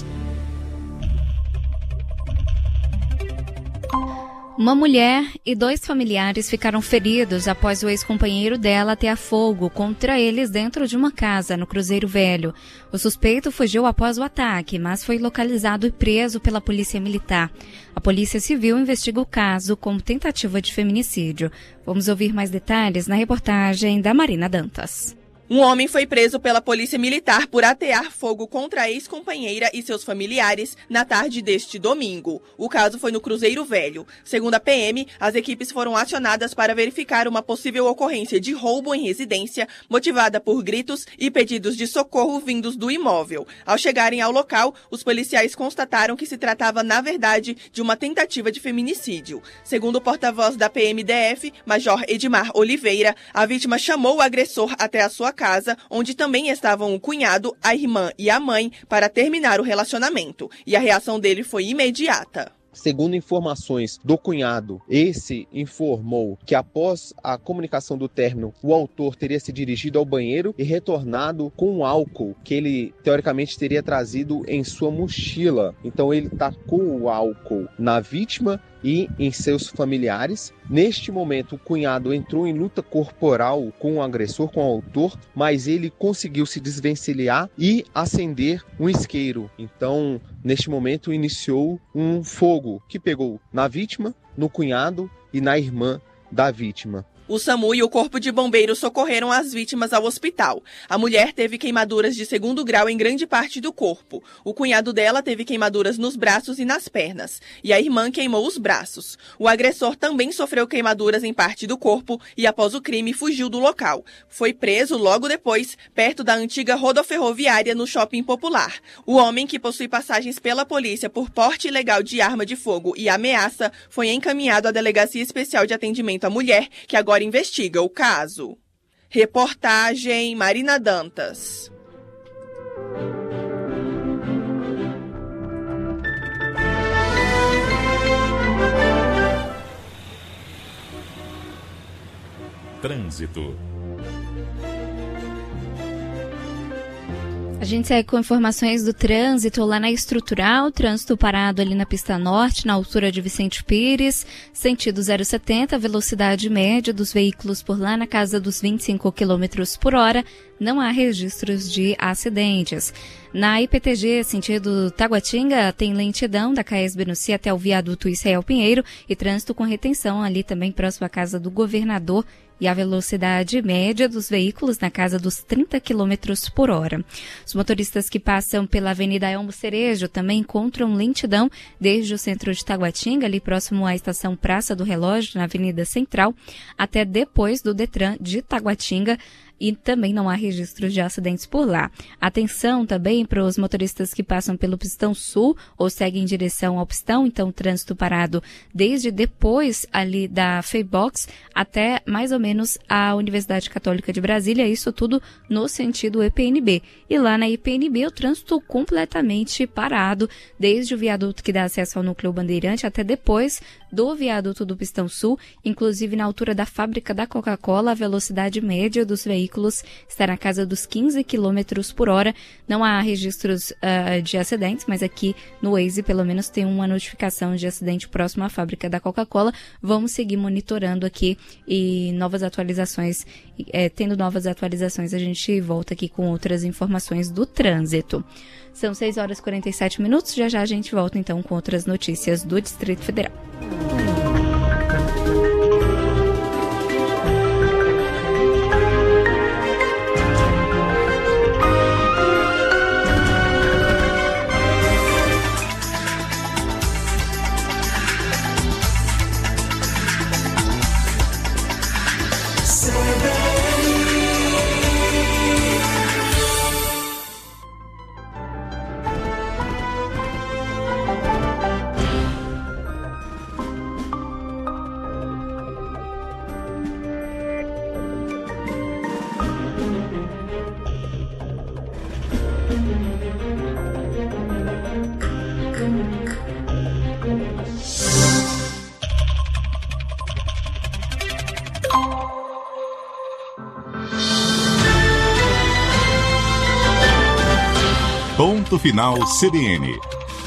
Uma mulher e 2 familiares ficaram feridos após o ex-companheiro dela atear fogo contra eles dentro de uma casa no Cruzeiro Velho. O suspeito fugiu após o ataque, mas foi localizado e preso pela Polícia Militar. A Polícia Civil investiga o caso como tentativa de feminicídio. Vamos ouvir mais detalhes na reportagem da Marina Dantas. Um homem foi preso pela Polícia Militar por atear fogo contra a ex-companheira e seus familiares na tarde deste domingo. O caso foi no Cruzeiro Velho. Segundo a PM, as equipes foram acionadas para verificar uma possível ocorrência de roubo em residência, motivada por gritos e pedidos de socorro vindos do imóvel. Ao chegarem ao local, os policiais constataram que se tratava, na verdade, de uma tentativa de feminicídio. Segundo o porta-voz da PMDF, Major Edmar Oliveira, a vítima chamou o agressor até a sua casa, onde também estavam o cunhado, a irmã e a mãe, para terminar o relacionamento. E a reação dele foi imediata. Segundo informações do cunhado, esse informou que após a comunicação do término, o autor teria se dirigido ao banheiro e retornado com álcool que ele, teoricamente, teria trazido em sua mochila. Então ele tacou o álcool na vítima e em seus familiares. Neste momento, o cunhado entrou em luta corporal com o agressor, com o autor, mas ele conseguiu se desvencilhar e acender um isqueiro. Então, neste momento, iniciou um fogo que pegou na vítima, no cunhado e na irmã da vítima. O SAMU e o Corpo de Bombeiros socorreram as vítimas ao hospital. A mulher teve queimaduras de 2º grau em grande parte do corpo. O cunhado dela teve queimaduras nos braços e nas pernas. E a irmã queimou os braços. O agressor também sofreu queimaduras em parte do corpo e, após o crime, fugiu do local. Foi preso logo depois, perto da antiga rodoferroviária no Shopping Popular. O homem, que possui passagens pela polícia por porte ilegal de arma de fogo e ameaça, foi encaminhado à Delegacia Especial de Atendimento à Mulher, que agora investiga o caso. Reportagem Marina Dantas. Trânsito. A gente segue com informações do trânsito lá na Estrutural, trânsito parado ali na pista norte, na altura de Vicente Pires, sentido 070, velocidade média dos veículos por lá na casa dos 25 km por hora, não há registros de acidentes. Na IPTG, sentido Taguatinga, tem lentidão da Caes Benuci até o viaduto Israel Pinheiro e trânsito com retenção ali também próximo à casa do governador e a velocidade média dos veículos na casa dos 30 km por hora. Os motoristas que passam pela Avenida Elmo Cerejo também encontram lentidão desde o centro de Taguatinga, ali próximo à estação Praça do Relógio, na Avenida Central, até depois do Detran de Taguatinga, e também não há registros de acidentes por lá. Atenção também para os motoristas que passam pelo Pistão Sul ou seguem em direção ao Pistão, então trânsito parado desde depois ali da Feibox até mais ou menos a Universidade Católica de Brasília, isso tudo no sentido EPNB. E lá na EPNB o trânsito completamente parado, desde o viaduto que dá acesso ao Núcleo Bandeirante até depois do viaduto do Pistão Sul, inclusive na altura da fábrica da Coca-Cola, a velocidade média dos veículos veículos está na casa dos 15 km por hora. Não há registros de acidentes, mas aqui no Waze pelo menos tem uma notificação de acidente próximo à fábrica da Coca-Cola. Vamos seguir monitorando aqui e tendo novas atualizações, a gente volta aqui com outras informações do trânsito. São 6h47, já a gente volta então com outras notícias do Distrito Federal. Ponto final CBN.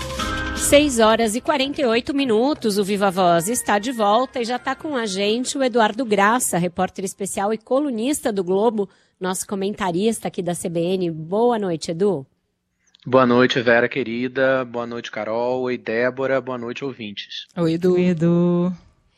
6h48, o Viva Voz está de volta e já está com a gente o Eduardo Graça, repórter especial e colunista do Globo, nosso comentarista aqui da CBN. Boa noite, Edu. Boa noite, Vera querida. Boa noite, Carol. Oi, Débora. Boa noite, ouvintes. Oi, Edu. Oi, Edu.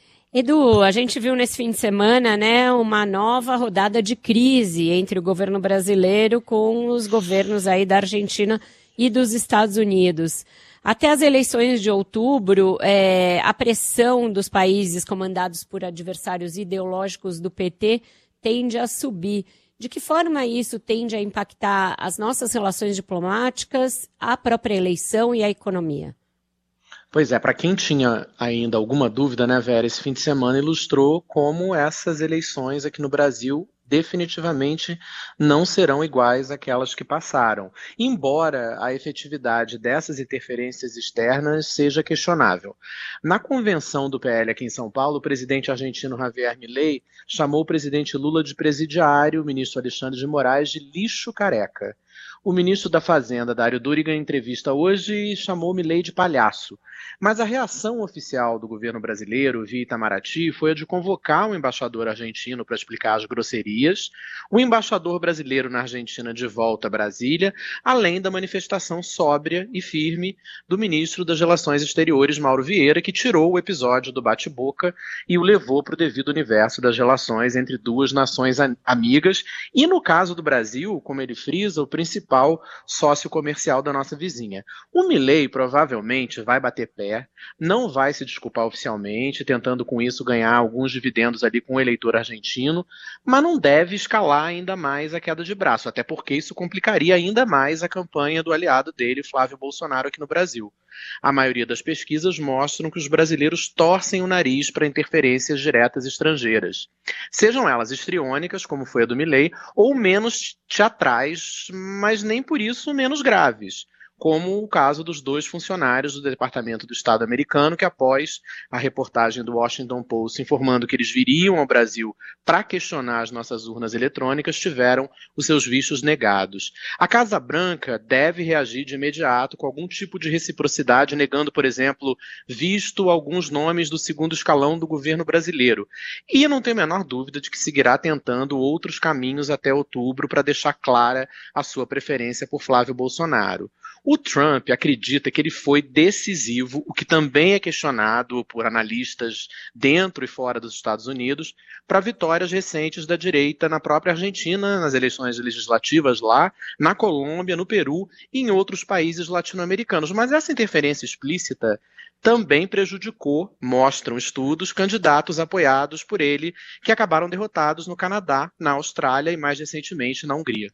Edu, a gente viu nesse fim de semana, né, uma nova rodada de crise entre o governo brasileiro com os governos aí da Argentina e dos Estados Unidos. Até as eleições de outubro, a pressão dos países comandados por adversários ideológicos do PT tende a subir. De que forma isso tende a impactar as nossas relações diplomáticas, a própria eleição e a economia? Pois é, para quem tinha ainda alguma dúvida, né, Vera, esse fim de semana ilustrou como essas eleições aqui no Brasil definitivamente não serão iguais àquelas que passaram, embora a efetividade dessas interferências externas seja questionável. Na convenção do PL aqui em São Paulo, o presidente argentino Javier Milei chamou o presidente Lula de presidiário, o ministro Alexandre de Moraes de lixo careca. O ministro da Fazenda, Dário Duriga, em entrevista hoje, chamou Milei de palhaço. Mas a reação oficial do governo brasileiro, via Itamaraty, foi a de convocar o embaixador argentino para explicar as grosserias, o embaixador brasileiro na Argentina de volta a Brasília, além da manifestação sóbria e firme do ministro das Relações Exteriores, Mauro Vieira, que tirou o episódio do bate-boca e o levou para o devido universo das relações entre duas nações amigas e, no caso do Brasil, como ele frisa, o principal sócio comercial da nossa vizinha. O Milei provavelmente vai bater pé, não vai se desculpar oficialmente, tentando com isso ganhar alguns dividendos ali com o eleitor argentino, mas não deve escalar ainda mais a queda de braço, até porque isso complicaria ainda mais a campanha do aliado dele, Flávio Bolsonaro, aqui no Brasil. A maioria das pesquisas mostram que os brasileiros torcem o nariz para interferências diretas estrangeiras, sejam elas histriônicas, como foi a do Milei, ou menos teatrais, mas nem por isso menos graves, como o caso dos dois funcionários do Departamento do Estado americano que, após a reportagem do Washington Post informando que eles viriam ao Brasil para questionar as nossas urnas eletrônicas, tiveram os seus vistos negados. A Casa Branca deve reagir de imediato com algum tipo de reciprocidade, negando, por exemplo, visto alguns nomes do segundo escalão do governo brasileiro. E não tenho a menor dúvida de que seguirá tentando outros caminhos até outubro para deixar clara a sua preferência por Flávio Bolsonaro. O Trump acredita que ele foi decisivo, o que também é questionado por analistas dentro e fora dos Estados Unidos, para vitórias recentes da direita na própria Argentina, nas eleições legislativas lá, na Colômbia, no Peru e em outros países latino-americanos. Mas essa interferência explícita também prejudicou, mostram estudos, candidatos apoiados por ele, que acabaram derrotados no Canadá, na Austrália e mais recentemente na Hungria.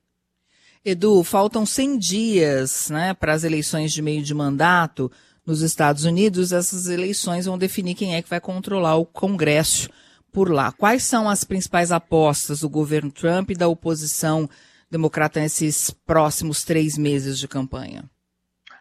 Edu, faltam 100 dias, né, para as eleições de meio de mandato nos Estados Unidos. Essas eleições vão definir quem é que vai controlar o Congresso por lá. Quais são as principais apostas do governo Trump e da oposição democrata nesses próximos 3 meses de campanha?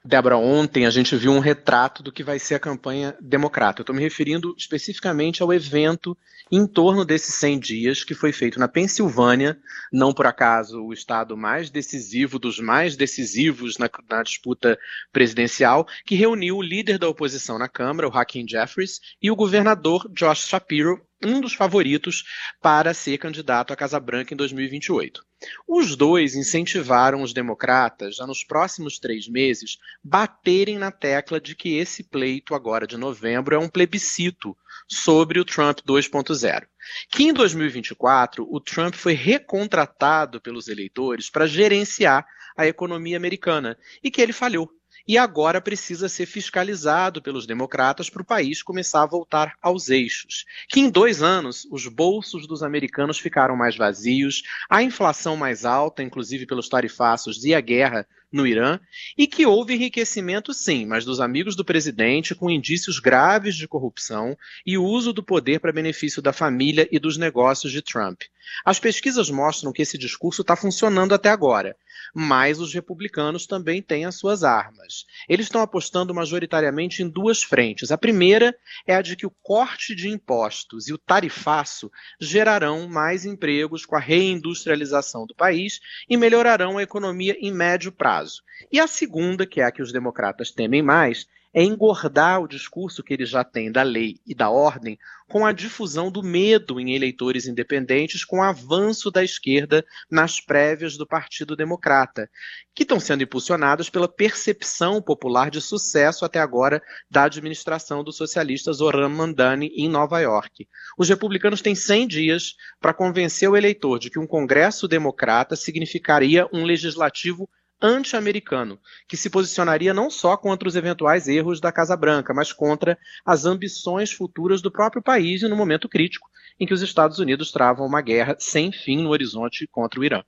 Débora, ontem a gente viu um retrato do que vai ser a campanha democrata. Eu estou me referindo especificamente ao evento em torno desses 100 dias que foi feito na Pensilvânia, não por acaso o estado mais decisivo dos mais decisivos na disputa presidencial, que reuniu o líder da oposição na Câmara, o Hakeem Jeffries, e o governador Josh Shapiro, um dos favoritos para ser candidato à Casa Branca em 2028. Os dois incentivaram os democratas a, nos próximos 3 meses, baterem na tecla de que esse pleito agora de novembro é um plebiscito sobre o Trump 2.0. Que em 2024 o Trump foi recontratado pelos eleitores para gerenciar a economia americana e que ele falhou. E agora precisa ser fiscalizado pelos democratas para o país começar a voltar aos eixos. Que em 2 anos os bolsos dos americanos ficaram mais vazios, a inflação mais alta, inclusive pelos tarifaços e a guerra no Irã, e que houve enriquecimento sim, mas dos amigos do presidente com indícios graves de corrupção e uso do poder para benefício da família e dos negócios de Trump. As pesquisas mostram que esse discurso está funcionando até agora, mas os republicanos também têm as suas armas. Eles estão apostando majoritariamente em 2 frentes. A primeira é a de que o corte de impostos e o tarifaço gerarão mais empregos com a reindustrialização do país e melhorarão a economia em médio prazo. E a segunda, que é a que os democratas temem mais, é engordar o discurso que eles já têm da lei e da ordem com a difusão do medo em eleitores independentes com o avanço da esquerda nas prévias do Partido Democrata, que estão sendo impulsionadas pela percepção popular de sucesso até agora da administração do socialista Zohran Mamdani em Nova York. Os republicanos têm 100 dias para convencer o eleitor de que um Congresso democrata significaria um legislativo anti-americano, que se posicionaria não só contra os eventuais erros da Casa Branca, mas contra as ambições futuras do próprio país e no momento crítico em que os Estados Unidos travam uma guerra sem fim no horizonte contra o Irã.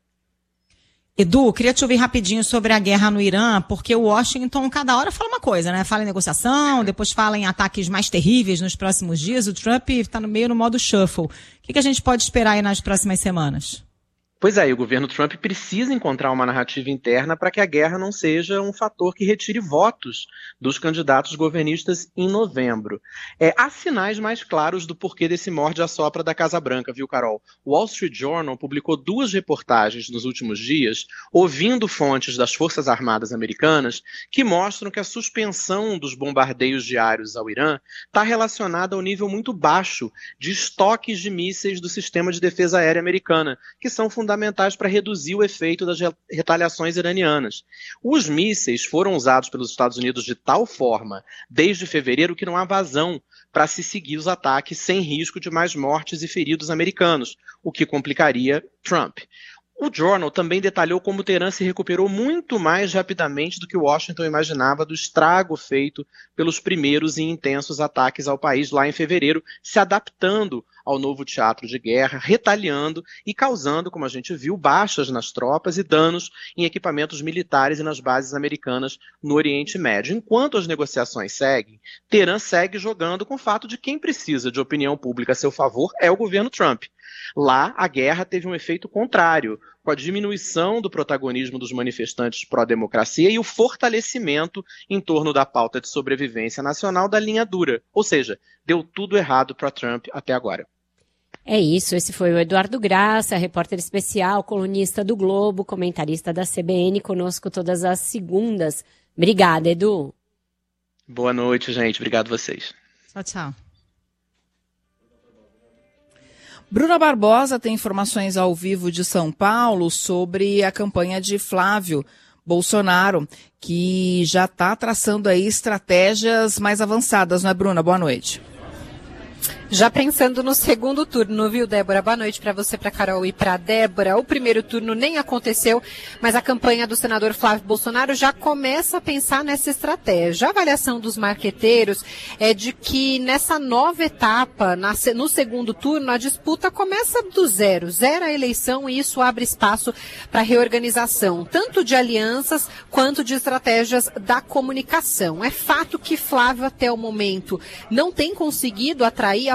Edu, queria te ouvir rapidinho sobre a guerra no Irã, porque o Washington cada hora fala uma coisa, né? Fala em negociação, depois fala em ataques mais terríveis nos próximos dias. O Trump está no modo shuffle. O que a gente pode esperar aí nas próximas semanas? Pois é, e o governo Trump precisa encontrar uma narrativa interna para que a guerra não seja um fator que retire votos dos candidatos governistas em novembro. Há sinais mais claros do porquê desse morde-a-sopra da Casa Branca, viu, Carol? O Wall Street Journal publicou 2 reportagens nos últimos dias, ouvindo fontes das Forças Armadas americanas, que mostram que a suspensão dos bombardeios diários ao Irã está relacionada ao nível muito baixo de estoques de mísseis do sistema de defesa aérea americana, que são fundamentais para reduzir o efeito das retaliações iranianas. Os mísseis foram usados pelos Estados Unidos de tal forma, desde fevereiro, que não há vazão para se seguir os ataques sem risco de mais mortes e feridos americanos, o que complicaria Trump. O Journal também detalhou como Teherã se recuperou muito mais rapidamente do que Washington imaginava do estrago feito pelos primeiros e intensos ataques ao país lá em fevereiro, se adaptando ao novo teatro de guerra, retaliando e causando, como a gente viu, baixas nas tropas e danos em equipamentos militares e nas bases americanas no Oriente Médio. Enquanto as negociações seguem, Teherã segue jogando com o fato de quem precisa de opinião pública a seu favor é o governo Trump. Lá, a guerra teve um efeito contrário, com a diminuição do protagonismo dos manifestantes pró-democracia e o fortalecimento em torno da pauta de sobrevivência nacional da linha dura. Ou seja, deu tudo errado para Trump até agora. É isso, esse foi o Eduardo Graça, repórter especial, colunista do Globo, comentarista da CBN, conosco todas as segundas. Obrigada, Edu. Boa noite, gente. Obrigado a vocês. Tchau, tchau. Bruna Barbosa tem informações ao vivo de São Paulo sobre a campanha de Flávio Bolsonaro, que já está traçando aí estratégias mais avançadas, não é, Bruna? Boa noite. Já pensando no segundo turno, viu, Débora? Boa noite para você, para Carol e para Débora. O primeiro turno nem aconteceu, mas a campanha do senador Flávio Bolsonaro já começa a pensar nessa estratégia. A avaliação dos marqueteiros é de que nessa nova etapa, no segundo turno, a disputa começa do zero a eleição, e isso abre espaço para reorganização, tanto de alianças quanto de estratégias da comunicação. É fato que Flávio, até o momento, não tem conseguido atrair a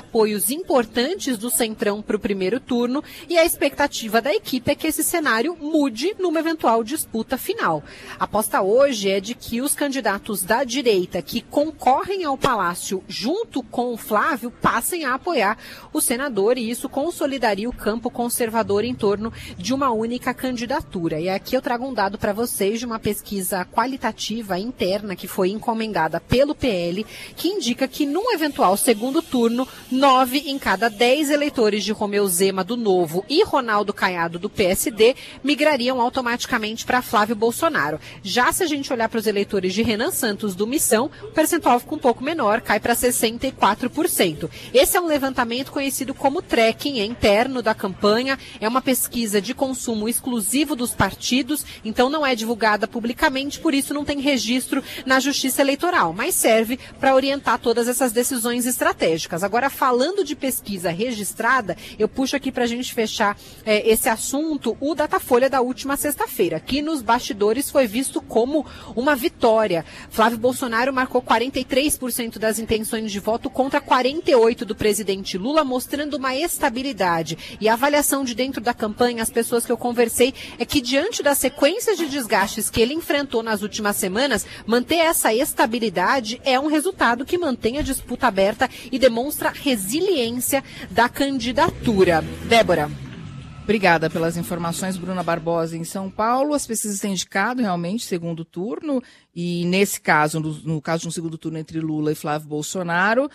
apoios importantes do Centrão para o primeiro turno e a expectativa da equipe é que esse cenário mude numa eventual disputa final. A aposta hoje é de que os candidatos da direita que concorrem ao Palácio junto com o Flávio passem a apoiar o senador e isso consolidaria o campo conservador em torno de uma única candidatura. E aqui eu trago um dado para vocês de uma pesquisa qualitativa interna que foi encomendada pelo PL, que indica que num eventual segundo turno, 9 em cada 10 eleitores de Romeu Zema do Novo e Ronaldo Caiado do PSD migrariam automaticamente para Flávio Bolsonaro. Já se a gente olhar para os eleitores de Renan Santos do Missão, o percentual fica um pouco menor, cai para 64%. Esse é um levantamento conhecido como tracking, é interno da campanha, é uma pesquisa de consumo exclusivo dos partidos, então não é divulgada publicamente, por isso não tem registro na Justiça Eleitoral, mas serve para orientar todas essas decisões estratégicas. Agora, falando de pesquisa registrada, eu puxo aqui para a gente fechar esse assunto, o Datafolha da última sexta-feira, que nos bastidores foi visto como uma vitória. Flávio Bolsonaro marcou 43% das intenções de voto contra 48% do presidente Lula, mostrando uma estabilidade. E a avaliação de dentro da campanha, as pessoas que eu conversei, é que diante das sequências de desgastes que ele enfrentou nas últimas semanas, manter essa estabilidade é um resultado que mantém a disputa aberta e demonstra resiliência da candidatura. Débora. Obrigada pelas informações, Bruna Barbosa, em São Paulo. As pesquisas têm indicado realmente segundo turno, e nesse caso, no caso de um segundo turno entre Lula e Flávio Bolsonaro,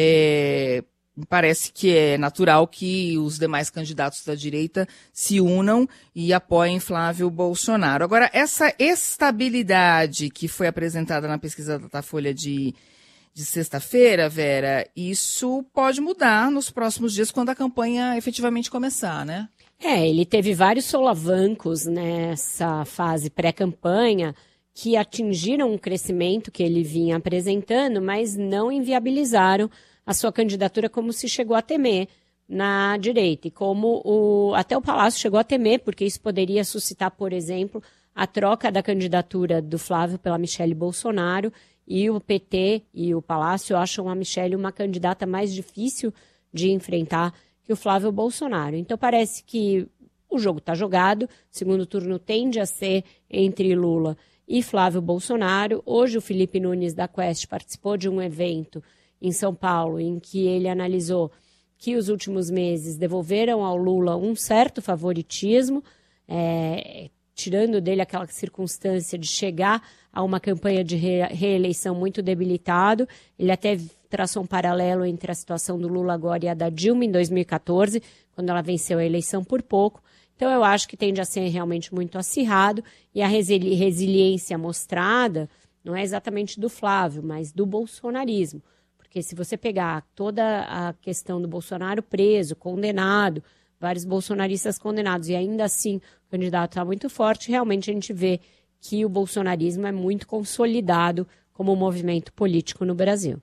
parece que é natural que os demais candidatos da direita se unam e apoiem Flávio Bolsonaro. Agora, essa estabilidade que foi apresentada na pesquisa da Datafolha de sexta-feira, Vera, isso pode mudar nos próximos dias quando a campanha efetivamente começar, né? Ele teve vários solavancos nessa fase pré-campanha que atingiram um crescimento que ele vinha apresentando, mas não inviabilizaram a sua candidatura, como se chegou a temer na direita. E como até o Palácio chegou a temer, porque isso poderia suscitar, por exemplo, a troca da candidatura do Flávio pela Michelle Bolsonaro, e o PT e o Palácio acham a Michelle uma candidata mais difícil de enfrentar que o Flávio Bolsonaro. Então parece que o jogo está jogado, o segundo turno tende a ser entre Lula e Flávio Bolsonaro. Hoje o Felipe Nunes da Quest participou de um evento em São Paulo em que ele analisou que os últimos meses devolveram ao Lula um certo favoritismo, tirando dele aquela circunstância de chegar a uma campanha de reeleição muito debilitado. Ele até traçou um paralelo entre a situação do Lula agora e a da Dilma em 2014, quando ela venceu a eleição por pouco. Então eu acho que tende a ser realmente muito acirrado, e a resiliência mostrada não é exatamente do Flávio, mas do bolsonarismo. Porque se você pegar toda a questão do Bolsonaro preso, condenado, vários bolsonaristas condenados, e ainda assim o candidato está muito forte, realmente a gente vê que o bolsonarismo é muito consolidado como movimento político no Brasil.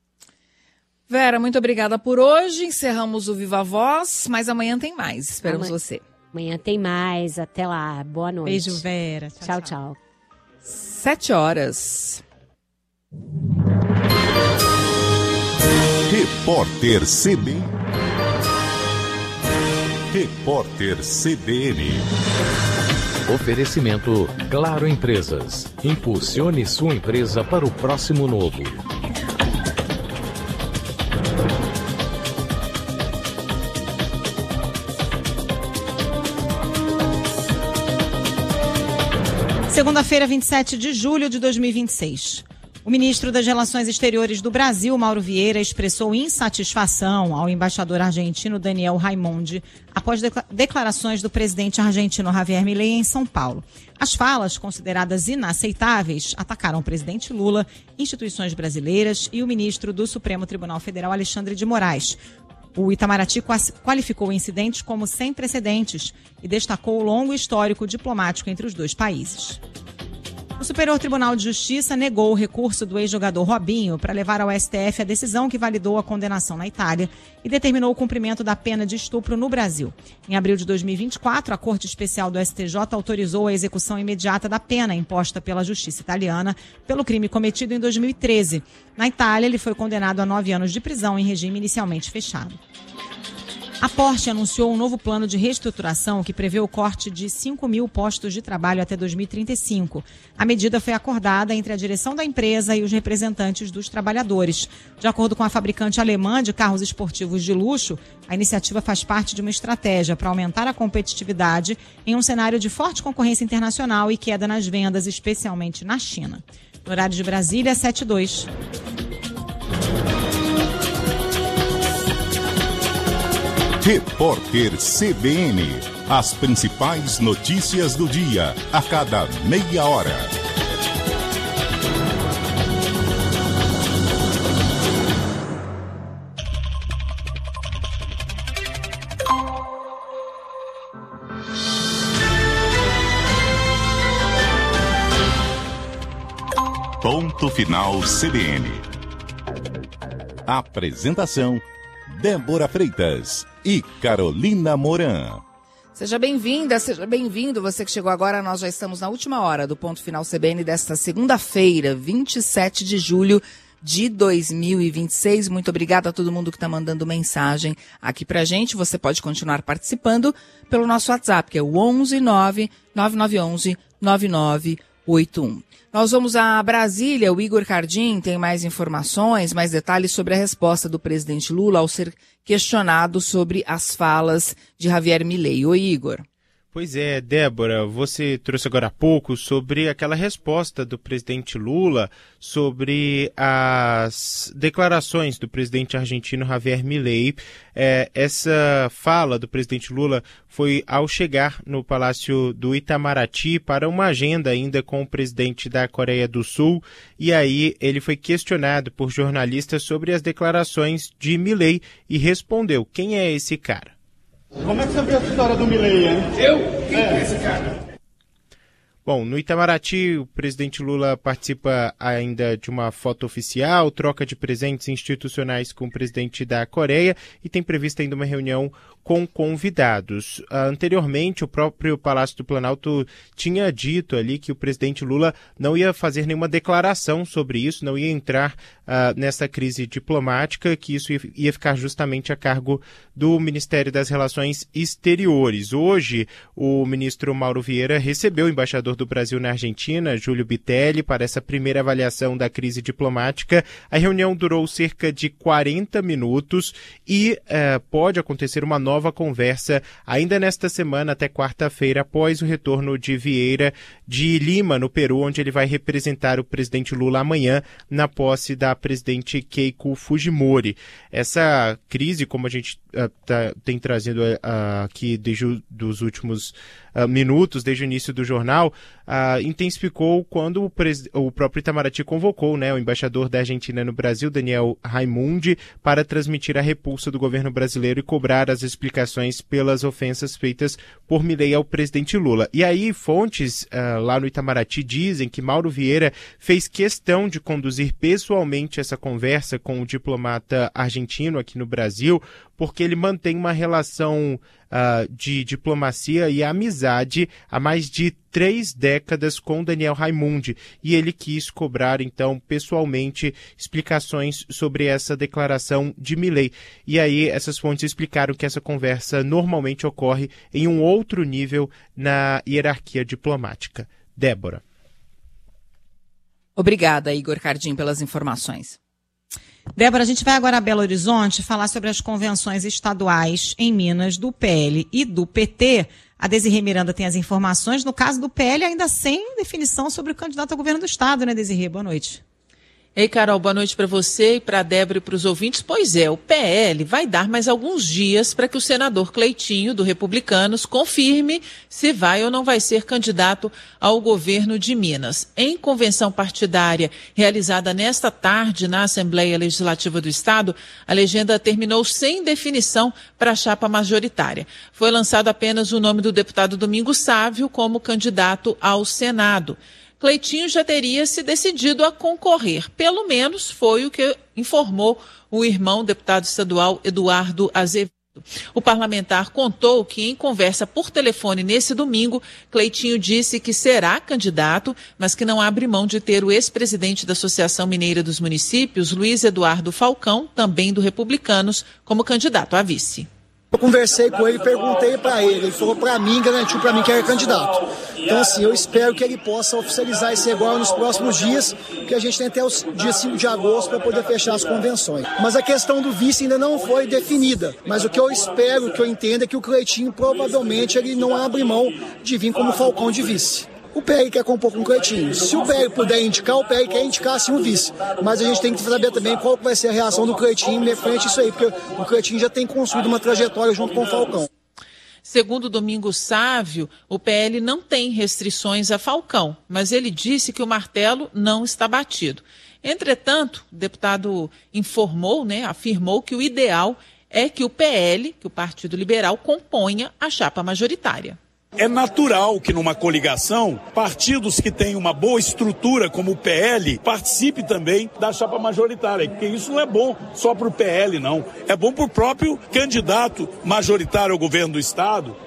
Vera, muito obrigada por hoje. Encerramos o Viva Voz, mas amanhã tem mais. Esperamos você. Amanhã tem mais. Até lá. Boa noite. Beijo, Vera. Tchau, tchau. 7h. Repórter CBN. Repórter CBN. Oferecimento Claro Empresas. Impulsione sua empresa para o próximo novo. Segunda-feira, 27 de julho de 2026. O ministro das Relações Exteriores do Brasil, Mauro Vieira, expressou insatisfação ao embaixador argentino Daniel Raimondi após declarações do presidente argentino Javier Milei em São Paulo. As falas, consideradas inaceitáveis, atacaram o presidente Lula, instituições brasileiras e o ministro do Supremo Tribunal Federal, Alexandre de Moraes. O Itamaraty qualificou o incidente como sem precedentes e destacou o longo histórico diplomático entre os dois países. O Superior Tribunal de Justiça negou o recurso do ex-jogador Robinho para levar ao STF a decisão que validou a condenação na Itália e determinou o cumprimento da pena de estupro no Brasil. Em abril de 2024, a Corte Especial do STJ autorizou a execução imediata da pena imposta pela Justiça italiana pelo crime cometido em 2013. Na Itália, ele foi condenado a 9 anos de prisão em regime inicialmente fechado. A Porsche anunciou um novo plano de reestruturação que prevê o corte de 5.000 postos de trabalho até 2035. A medida foi acordada entre a direção da empresa e os representantes dos trabalhadores. De acordo com a fabricante alemã de carros esportivos de luxo, a iniciativa faz parte de uma estratégia para aumentar a competitividade em um cenário de forte concorrência internacional e queda nas vendas, especialmente na China. No horário de Brasília, 7h02. Repórter CBN. As principais notícias do dia, a cada meia hora. Ponto Final CBN. Apresentação: Débora Freitas e Carolina Moran. Seja bem-vinda, seja bem-vindo. Você que chegou agora, nós já estamos na última hora do Ponto Final CBN desta segunda-feira, 27 de julho de 2026. Muito obrigada a todo mundo que está mandando mensagem aqui pra gente. Você pode continuar participando pelo nosso WhatsApp, que é o 11-9911-9981. Nós vamos a Brasília. O Igor Cardim tem mais informações, mais detalhes sobre a resposta do presidente Lula ao ser questionado sobre as falas de Javier Milei. Oi, Igor. Pois é, Débora, você trouxe agora há pouco sobre aquela resposta do presidente Lula sobre as declarações do presidente argentino Javier Milei. Essa fala do presidente Lula foi ao chegar no Palácio do Itamaraty para uma agenda ainda com o presidente da Coreia do Sul, e aí ele foi questionado por jornalistas sobre as declarações de Milei e respondeu: quem é esse cara? Como é que você vê a história do Milei, hein? Eu? Quem é esse cara? Bom, no Itamaraty, o presidente Lula participa ainda de uma foto oficial, troca de presentes institucionais com o presidente da Coreia e tem prevista ainda uma reunião com convidados. Anteriormente, o próprio Palácio do Planalto tinha dito ali que o presidente Lula não ia fazer nenhuma declaração sobre isso, não ia entrar nessa crise diplomática, que isso ia ficar justamente a cargo do Ministério das Relações Exteriores. Hoje, o ministro Mauro Vieira recebeu o embaixador do Brasil na Argentina, Júlio Bitelli, para essa primeira avaliação da crise diplomática. A reunião durou cerca de 40 minutos e pode acontecer uma nova conversa ainda nesta semana, até quarta-feira, após o retorno de Vieira de Lima, no Peru, onde ele vai representar o presidente Lula amanhã na posse da presidente Keiko Fujimori. Essa crise, como a gente tem trazido aqui desde os últimos minutos, desde o início do jornal, intensificou quando o próprio Itamaraty convocou, o embaixador da Argentina no Brasil, Daniel Raimundi, para transmitir a repulsa do governo brasileiro e cobrar as explicações pelas ofensas feitas por Milei ao presidente Lula. E aí, fontes lá no Itamaraty dizem que Mauro Vieira fez questão de conduzir pessoalmente essa conversa com o diplomata argentino aqui no Brasil, porque ele mantém uma relação de diplomacia e amizade há mais de 3 décadas com Daniel Raimundi, e ele quis cobrar, então, pessoalmente, explicações sobre essa declaração de Milei. E aí, essas fontes explicaram que essa conversa normalmente ocorre em um outro nível na hierarquia diplomática. Débora. Obrigada, Igor Cardim, pelas informações. Débora, a gente vai agora a Belo Horizonte falar sobre as convenções estaduais em Minas do PL e do PT. A Desirê Miranda tem as informações. No caso do PL, ainda sem definição sobre o candidato ao governo do estado, né, Desirê? Boa noite. Ei, Carol, boa noite para você e para a Débora e para os ouvintes. Pois é, o PL vai dar mais alguns dias para que o senador Cleitinho, do Republicanos, confirme se vai ou não vai ser candidato ao governo de Minas. Em convenção partidária realizada nesta tarde na Assembleia Legislativa do Estado, a legenda terminou sem definição para a chapa majoritária. Foi lançado apenas o nome do deputado Domingos Sávio como candidato ao Senado. Cleitinho já teria se decidido a concorrer. Pelo menos foi o que informou o irmão deputado estadual Eduardo Azevedo. O parlamentar contou que, em conversa por telefone nesse domingo, Cleitinho disse que será candidato, mas que não abre mão de ter o ex-presidente da Associação Mineira dos Municípios, Luiz Eduardo Falcão, também do Republicanos, como candidato a vice. Eu conversei com ele, perguntei para ele falou para mim, garantiu para mim que era candidato. Então, assim, eu espero que ele possa oficializar isso agora nos próximos dias, porque a gente tem até o dia 5 de agosto para poder fechar as convenções. Mas a questão do vice ainda não foi definida. Mas o que eu espero, o que eu entendo é que o Cleitinho provavelmente ele não abre mão de vir como Falcão de vice. O PL quer compor com o Cleitinho. Se o PL puder indicar, o PL quer indicar assim o vice. Mas a gente tem que saber também qual vai ser a reação do Cleitinho frente a isso aí, porque o Cleitinho já tem construído uma trajetória junto com o Falcão. Segundo Domingos Sávio, o PL não tem restrições a Falcão, mas ele disse que o martelo não está batido. Entretanto, o deputado afirmou que o ideal é que o PL, que o Partido Liberal, componha a chapa majoritária. É natural que numa coligação, partidos que têm uma boa estrutura como o PL participe também da chapa majoritária, porque isso não é bom só para o PL, não. É bom para o próprio candidato majoritário ao governo do Estado.